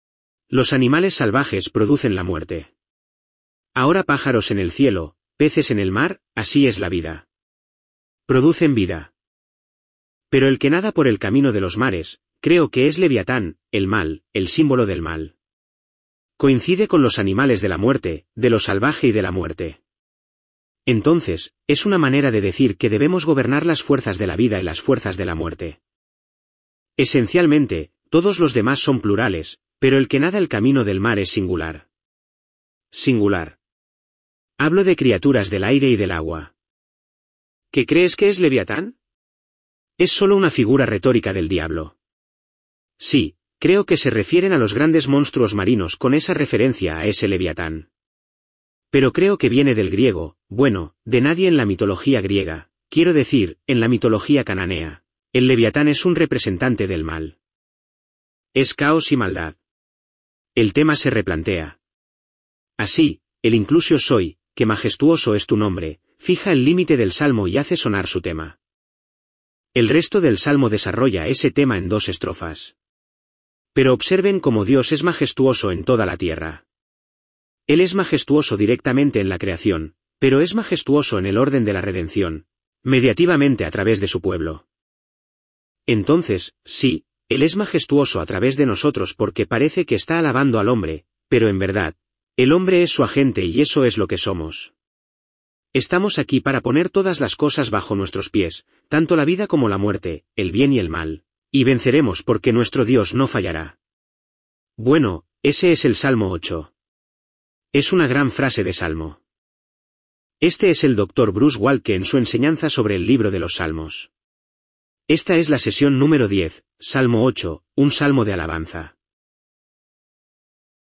Los animales salvajes producen la muerte. Ahora pájaros en el cielo, peces en el mar, así es la vida. Producen vida. Pero el que nada por el camino de los mares, creo que es Leviatán, el mal, el símbolo del mal. Coincide con los animales de la muerte, de lo salvaje y de la muerte. Entonces, es una manera de decir que debemos gobernar las fuerzas de la vida y las fuerzas de la muerte. Esencialmente, todos los demás son plurales, pero el que nada el camino del mar es singular. Singular. Hablo de criaturas del aire y del agua. ¿Qué crees que es Leviatán? Es solo una figura retórica del diablo. Sí, creo que se refieren a los grandes monstruos marinos con esa referencia a ese Leviatán. Pero creo que viene del griego, bueno, de nadie en la mitología griega, quiero decir, en la mitología cananea. El Leviatán es un representante del mal. Es caos y maldad. El tema se replantea. Así, el inclusio soy, que majestuoso es tu nombre, fija el límite del salmo y hace sonar su tema. El resto del salmo desarrolla ese tema en dos estrofas. Pero observen cómo Dios es majestuoso en toda la tierra. Él es majestuoso directamente en la creación, pero es majestuoso en el orden de la redención, mediativamente a través de su pueblo. Entonces, sí, Él es majestuoso a través de nosotros porque parece que está alabando al hombre, pero en verdad, el hombre es su agente y eso es lo que somos. Estamos aquí para poner todas las cosas bajo nuestros pies, tanto la vida como la muerte, el bien y el mal, y venceremos porque nuestro Dios no fallará. Bueno, ese es el Salmo ocho. Es una gran frase de Salmo. Este es el doctor Bruce Waltke en su enseñanza sobre el libro de los Salmos. Esta es la sesión número diez, Salmo ocho, un salmo de alabanza.